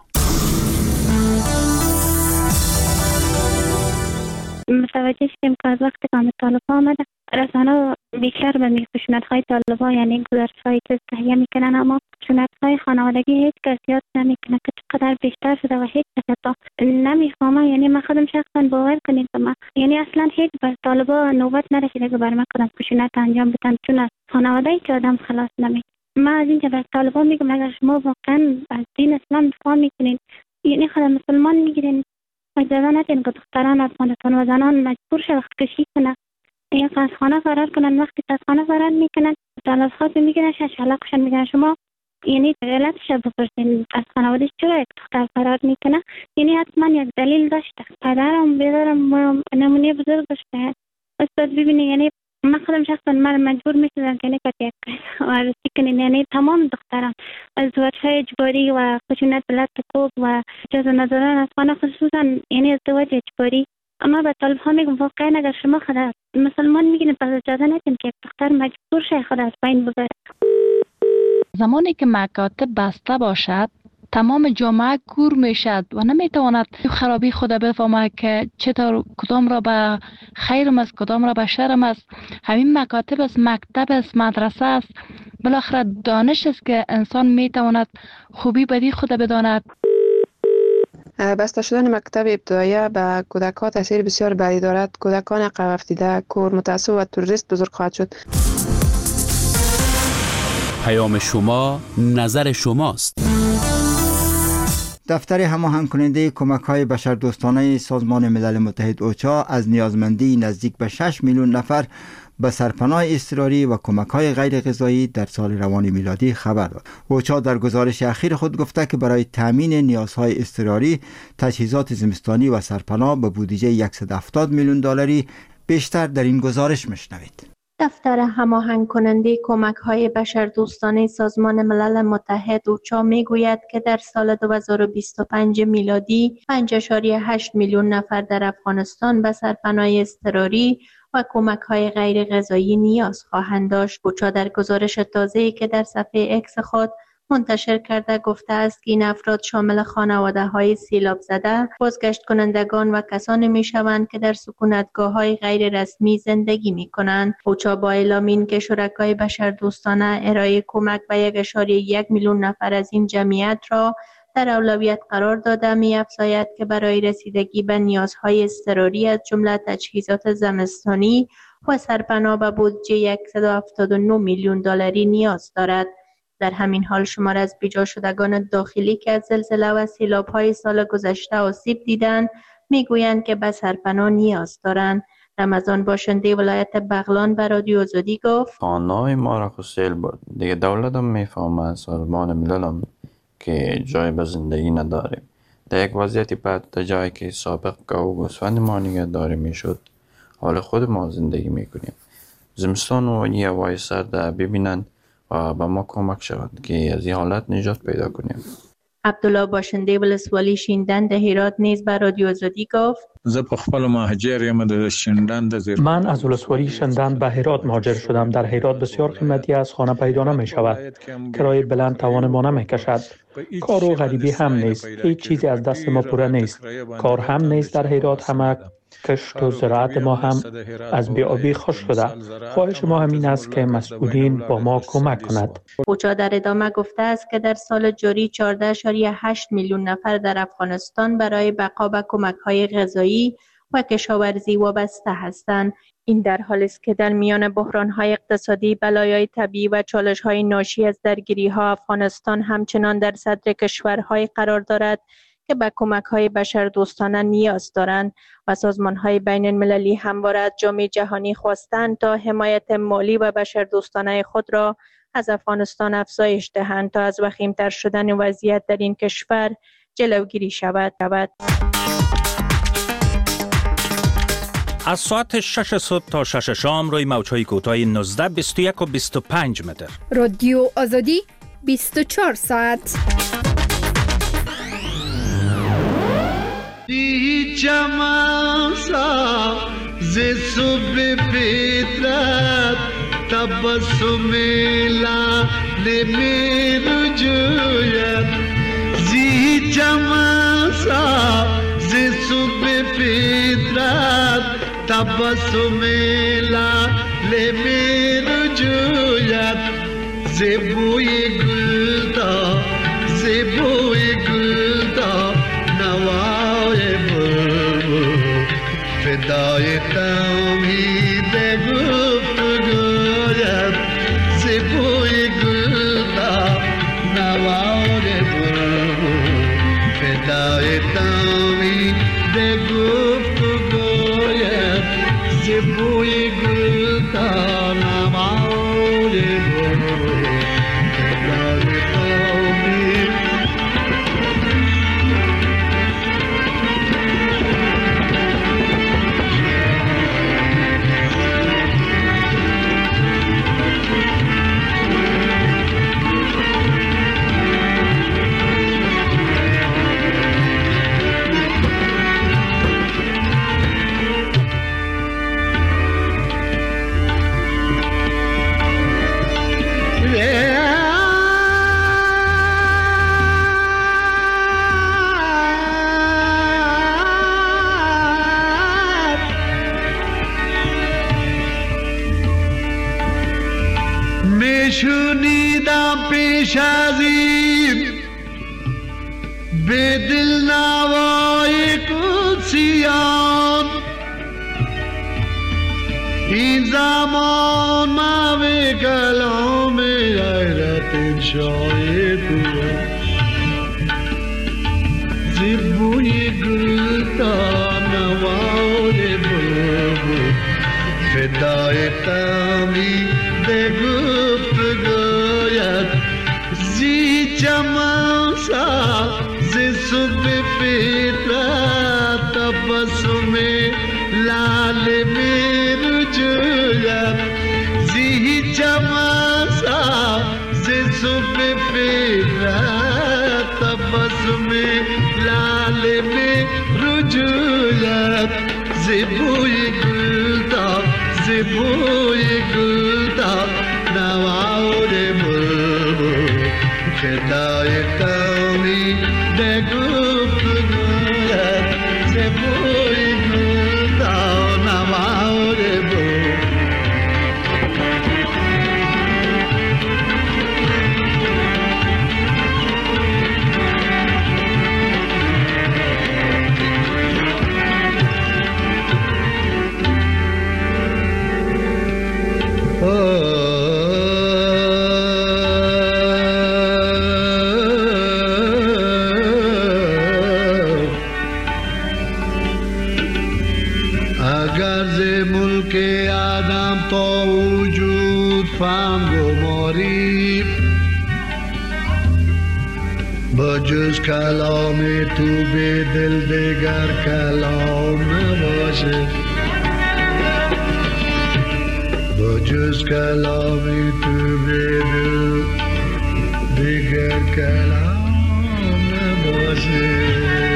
Speaker 11: متوجه شدیم که از وقتی که طالب آمده رسانه بیشتر به خشونت‌های طالب‌ها یعنی گزارش‌های که تهیه میکنن، اما خشونت‌های خانوادگی هیچ کس یاد نمیکنه که چقدر بیشتر شده و هیچ کس نمیفهمه. یعنی من خودم شخصا باور کنید که من یعنی اصلا هیچ بر طالب‌ها نوبت نرسیده که بر من کدام خشونت انجام بدن، چون از خانواده‌ای که آدم خلاص نمیشه. من از اینجا بر طالب‌ها میگم اگر شما واقعا از دین اسلام دفاع میکنین، یعنی خود مسلمان میگیرین، اجازه ندین که دختران افغانستان و زنان مجبور شد کشی کنن یا از خانه فرار کنن. وقتی از خانه فرار میکنن طالب خاص میگیرن شلاقشون میگن شما یعنی علتش بپرسین از خانواده‌اش چرا یک دختر فرار میکنه. یعنی حتما یک دلیل داشته. پدرم بیدارم نمونه بزرگ داشته. استاد ببینی یعنی من خودم شخصا من مجبور میشدم که نکات یک عرضی کنین. یعنی تمام دختران از ازدواج‌های اجباری و خشونت بلد کوب و اجازه ندادن از خانه، خصوصا یعنی ازدواج اجباری. اما به طالب ها میگم واقعا اگر شما خود مسلمان میگین پس اجازه ندین که دختر مجبور شه خود از بین ببره.
Speaker 12: زمانی که مکاتب بسته باشد تمام جامعه کور میشد و نمیتواند خرابی خود بفهمد که چطور کدام را به خیرم است کدام را به شرم است. همین مکاتب است، مکتب است، مدرسه است، بالاخره دانش است که انسان میتواند خوبی بدی خود بداند.
Speaker 13: بسته شدن مکتب ابتدایی به کودکان تاثیر بسیار بدی دارد. کودکان عقب افتاده، کور، متعصب و تروریست بزرگ خواهد شد.
Speaker 1: پیام شما، نظر شماست.
Speaker 14: دفتر هماهنگ کننده کمک‌های بشردوستانه سازمان ملل متحد اوچا از نیازمندی نزدیک به شش میلیون نفر به سرپناه اضطراری و کمک‌های غیر غذایی در سال روان میلادی خبر داد. اوچا در گزارش اخیر خود گفته که برای تامین نیازهای اضطراری، تجهیزات زمستانی و سرپناه به بودجه صد و هفتاد میلیون دلاری بیشتر در این گزارش میشنوید.
Speaker 15: دفتر هماهنگ کننده کمک‌های بشردوستانه سازمان ملل متحد اوچا میگوید که در سال دو هزار و بیست و پنج میلادی پنج ممیز هشت میلیون نفر در افغانستان به سرپناه اضطراری و کمک‌های غیر غذایی نیاز خواهند داشت. اوچا در گزارش تازه‌ای که در صفحه اکس خود منتشر کرده گفته است که این افراد شامل خانواده‌های سیلاب زده، بازگشت کنندگان و کسانی می‌شوند که در سکونتگاه‌های غیر رسمی زندگی می‌کنند. اوچا با اعلام این که شرکای بشردوستانه ارائه کمک به یک ممیز یک میلیون نفر از این جمعیت را در اولویت قرار داده، می‌افزاید که برای رسیدگی به نیازهای اضطراری از جمله تجهیزات زمستانی و سرپناه به بودجه صد و هفتاد و نه میلیون دلاری نیاز دارد. در همین حال شمار از بیجا شدگان داخلی که از زلزله و سیلاب‌های سال گذشته آسیب دیدند میگویند که به سرپناه نیاز دارند. رمضان باشنده ولایت بغلان به رادیو آزادی گفت
Speaker 16: خانه‌های ما را خود سیل برد. دیگه دولت هم میفهمه، سازمان ملل هم که جای به زندگی نداریم. در یک وضعیتی بعد در جایی که سابق گاو و گوسفند ما نگهداری میشد، حال خود ما زندگی میکنیم. زمستان و یه هوای سرد ببینن و به ما کمک شود که از این حالت نجات پیدا کنیم.
Speaker 15: عبدالله باشنده ولسوالی شیندن ده هرات نیز به رادیو آزادی گفت
Speaker 17: زه په خپل مهاجر یم د شیندن د زیر
Speaker 18: من از ولسوالی شیندن به هرات مهاجر شدم. در هرات بسیار قیمتی از خانه پیدا نمی شود. کرایه بلند توان ما نمی کشد. کار و غریبی هم نیست. هیچ چیزی از دست ما پوره نیست. کار هم نیست در هرات. همه کشت و زراعت ما هم از بیابی خوش شده. خواهش ما همین است که مسئولین با ما کمک کند.
Speaker 15: اوچا در ادامه گفته است که در سال جاری چهارده ممیز هشت میلیون نفر در افغانستان برای بقا به کمک‌های غذایی و کشاورزی وابسته هستند. این در حالی است که در میان بحران‌های اقتصادی، بلایای طبیعی و چالش‌های ناشی از درگیری‌ها، افغانستان همچنان در صدر کشورهای قرار دارد که به کمک‌های بشردوستانه نیاز دارند و سازمان‌های بین‌المللی همواره از جامعه جهانی خواستند تا حمایت مالی و بشردوستانه خود را از افغانستان افزایش دهند تا از وخیم‌تر شدن وضعیت در این کشور جلوگیری شود.
Speaker 19: از ساعت شش صبح تا شش شام روی موج‌های کوتاه نوزده، بیست و یک و بیست و پنج متر.
Speaker 20: رادیو آزادی بیست و چهار ساعت.
Speaker 21: چماسا ز صبح فطرت تبسم لعل میرو جوید زی چماسا ز صبح فطرت تبسم لعل میرو جوید ز بوی گلدا ز بوی گلدا نوای فدای توحید گفتگویت زبوی گلدا نوای فدای توحید گفتگویت زبوی گلدا نوای فدای توحید. شنیدم پیش از این به دل نوا این زمان موی کلام غیرت انشای تو زیبوی گل تا نوار بلبل فدای تامی به گفت گوید زی چمان سا زی صبح فطرت تبسم لال می رجوید زی چمان سا زی صبح فطرت تبسم لال می رجوید زیبوی گل تا زیبوی گل تا نوار بلبل فدای تامی به گفت گوید زیبوی گل تا نوار بلبل بجز کلام تو به دل دیگر کلام نباشه بجز کلام تو به دل دیگر کلام نباشه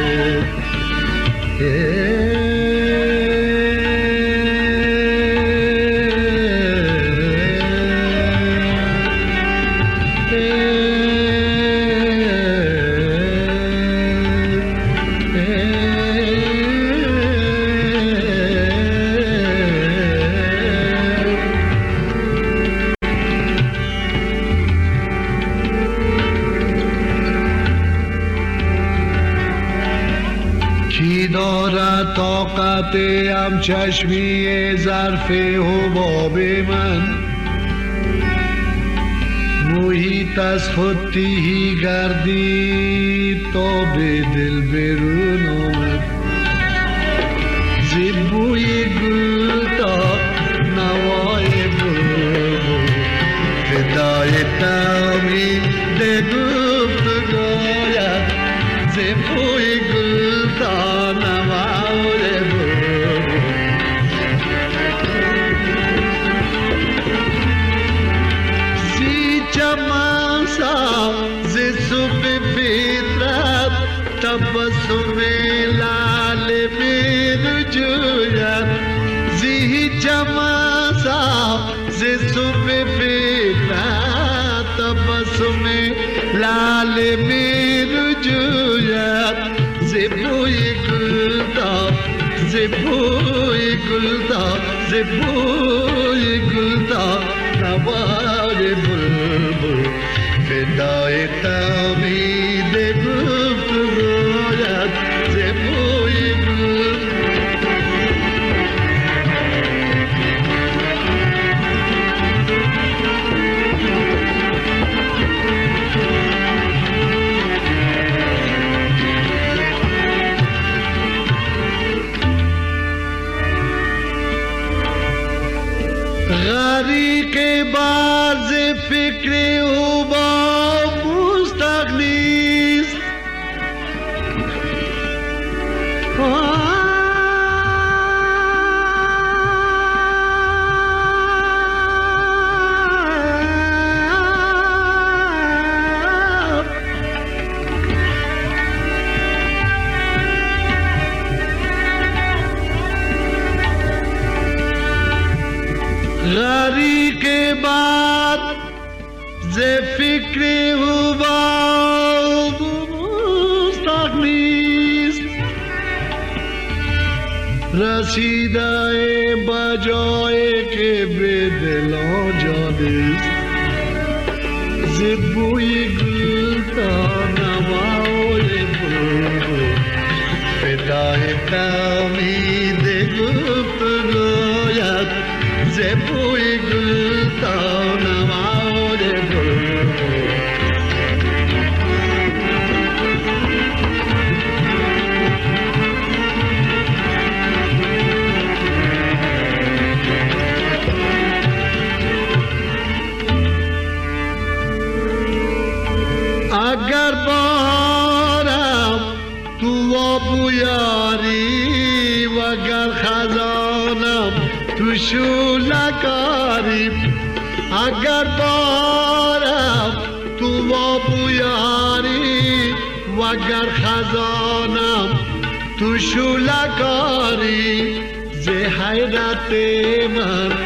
Speaker 21: طاقتم چشمی ظرف حباب من محیط از خود تیهی گردید تا به دل برون آمد زیبوی گل تا نوای بلبل فدای تامی ده گفت گوید زیبوی گل تا نوای تبسم لال می رجوید زی جماسا زی صبح فطرت تبسم لال می رجوید زی بوی گل تا زی بوی گل تا زی بوی گل تا نوار بلبل فدای تامی ده گفت گوید زیبوی گل غریق باز فکر او با مستغنیست غریق بعد ز فکر او باز مستغنیست رسیده بجای که به دل آجادست زد بوی گل تا نوای بلبل فدای تامید گفت گوید وگر خزانم تو شولکاری اگر بارم تو وابویاری وگر خزانم تو شولکاری ز حیرت من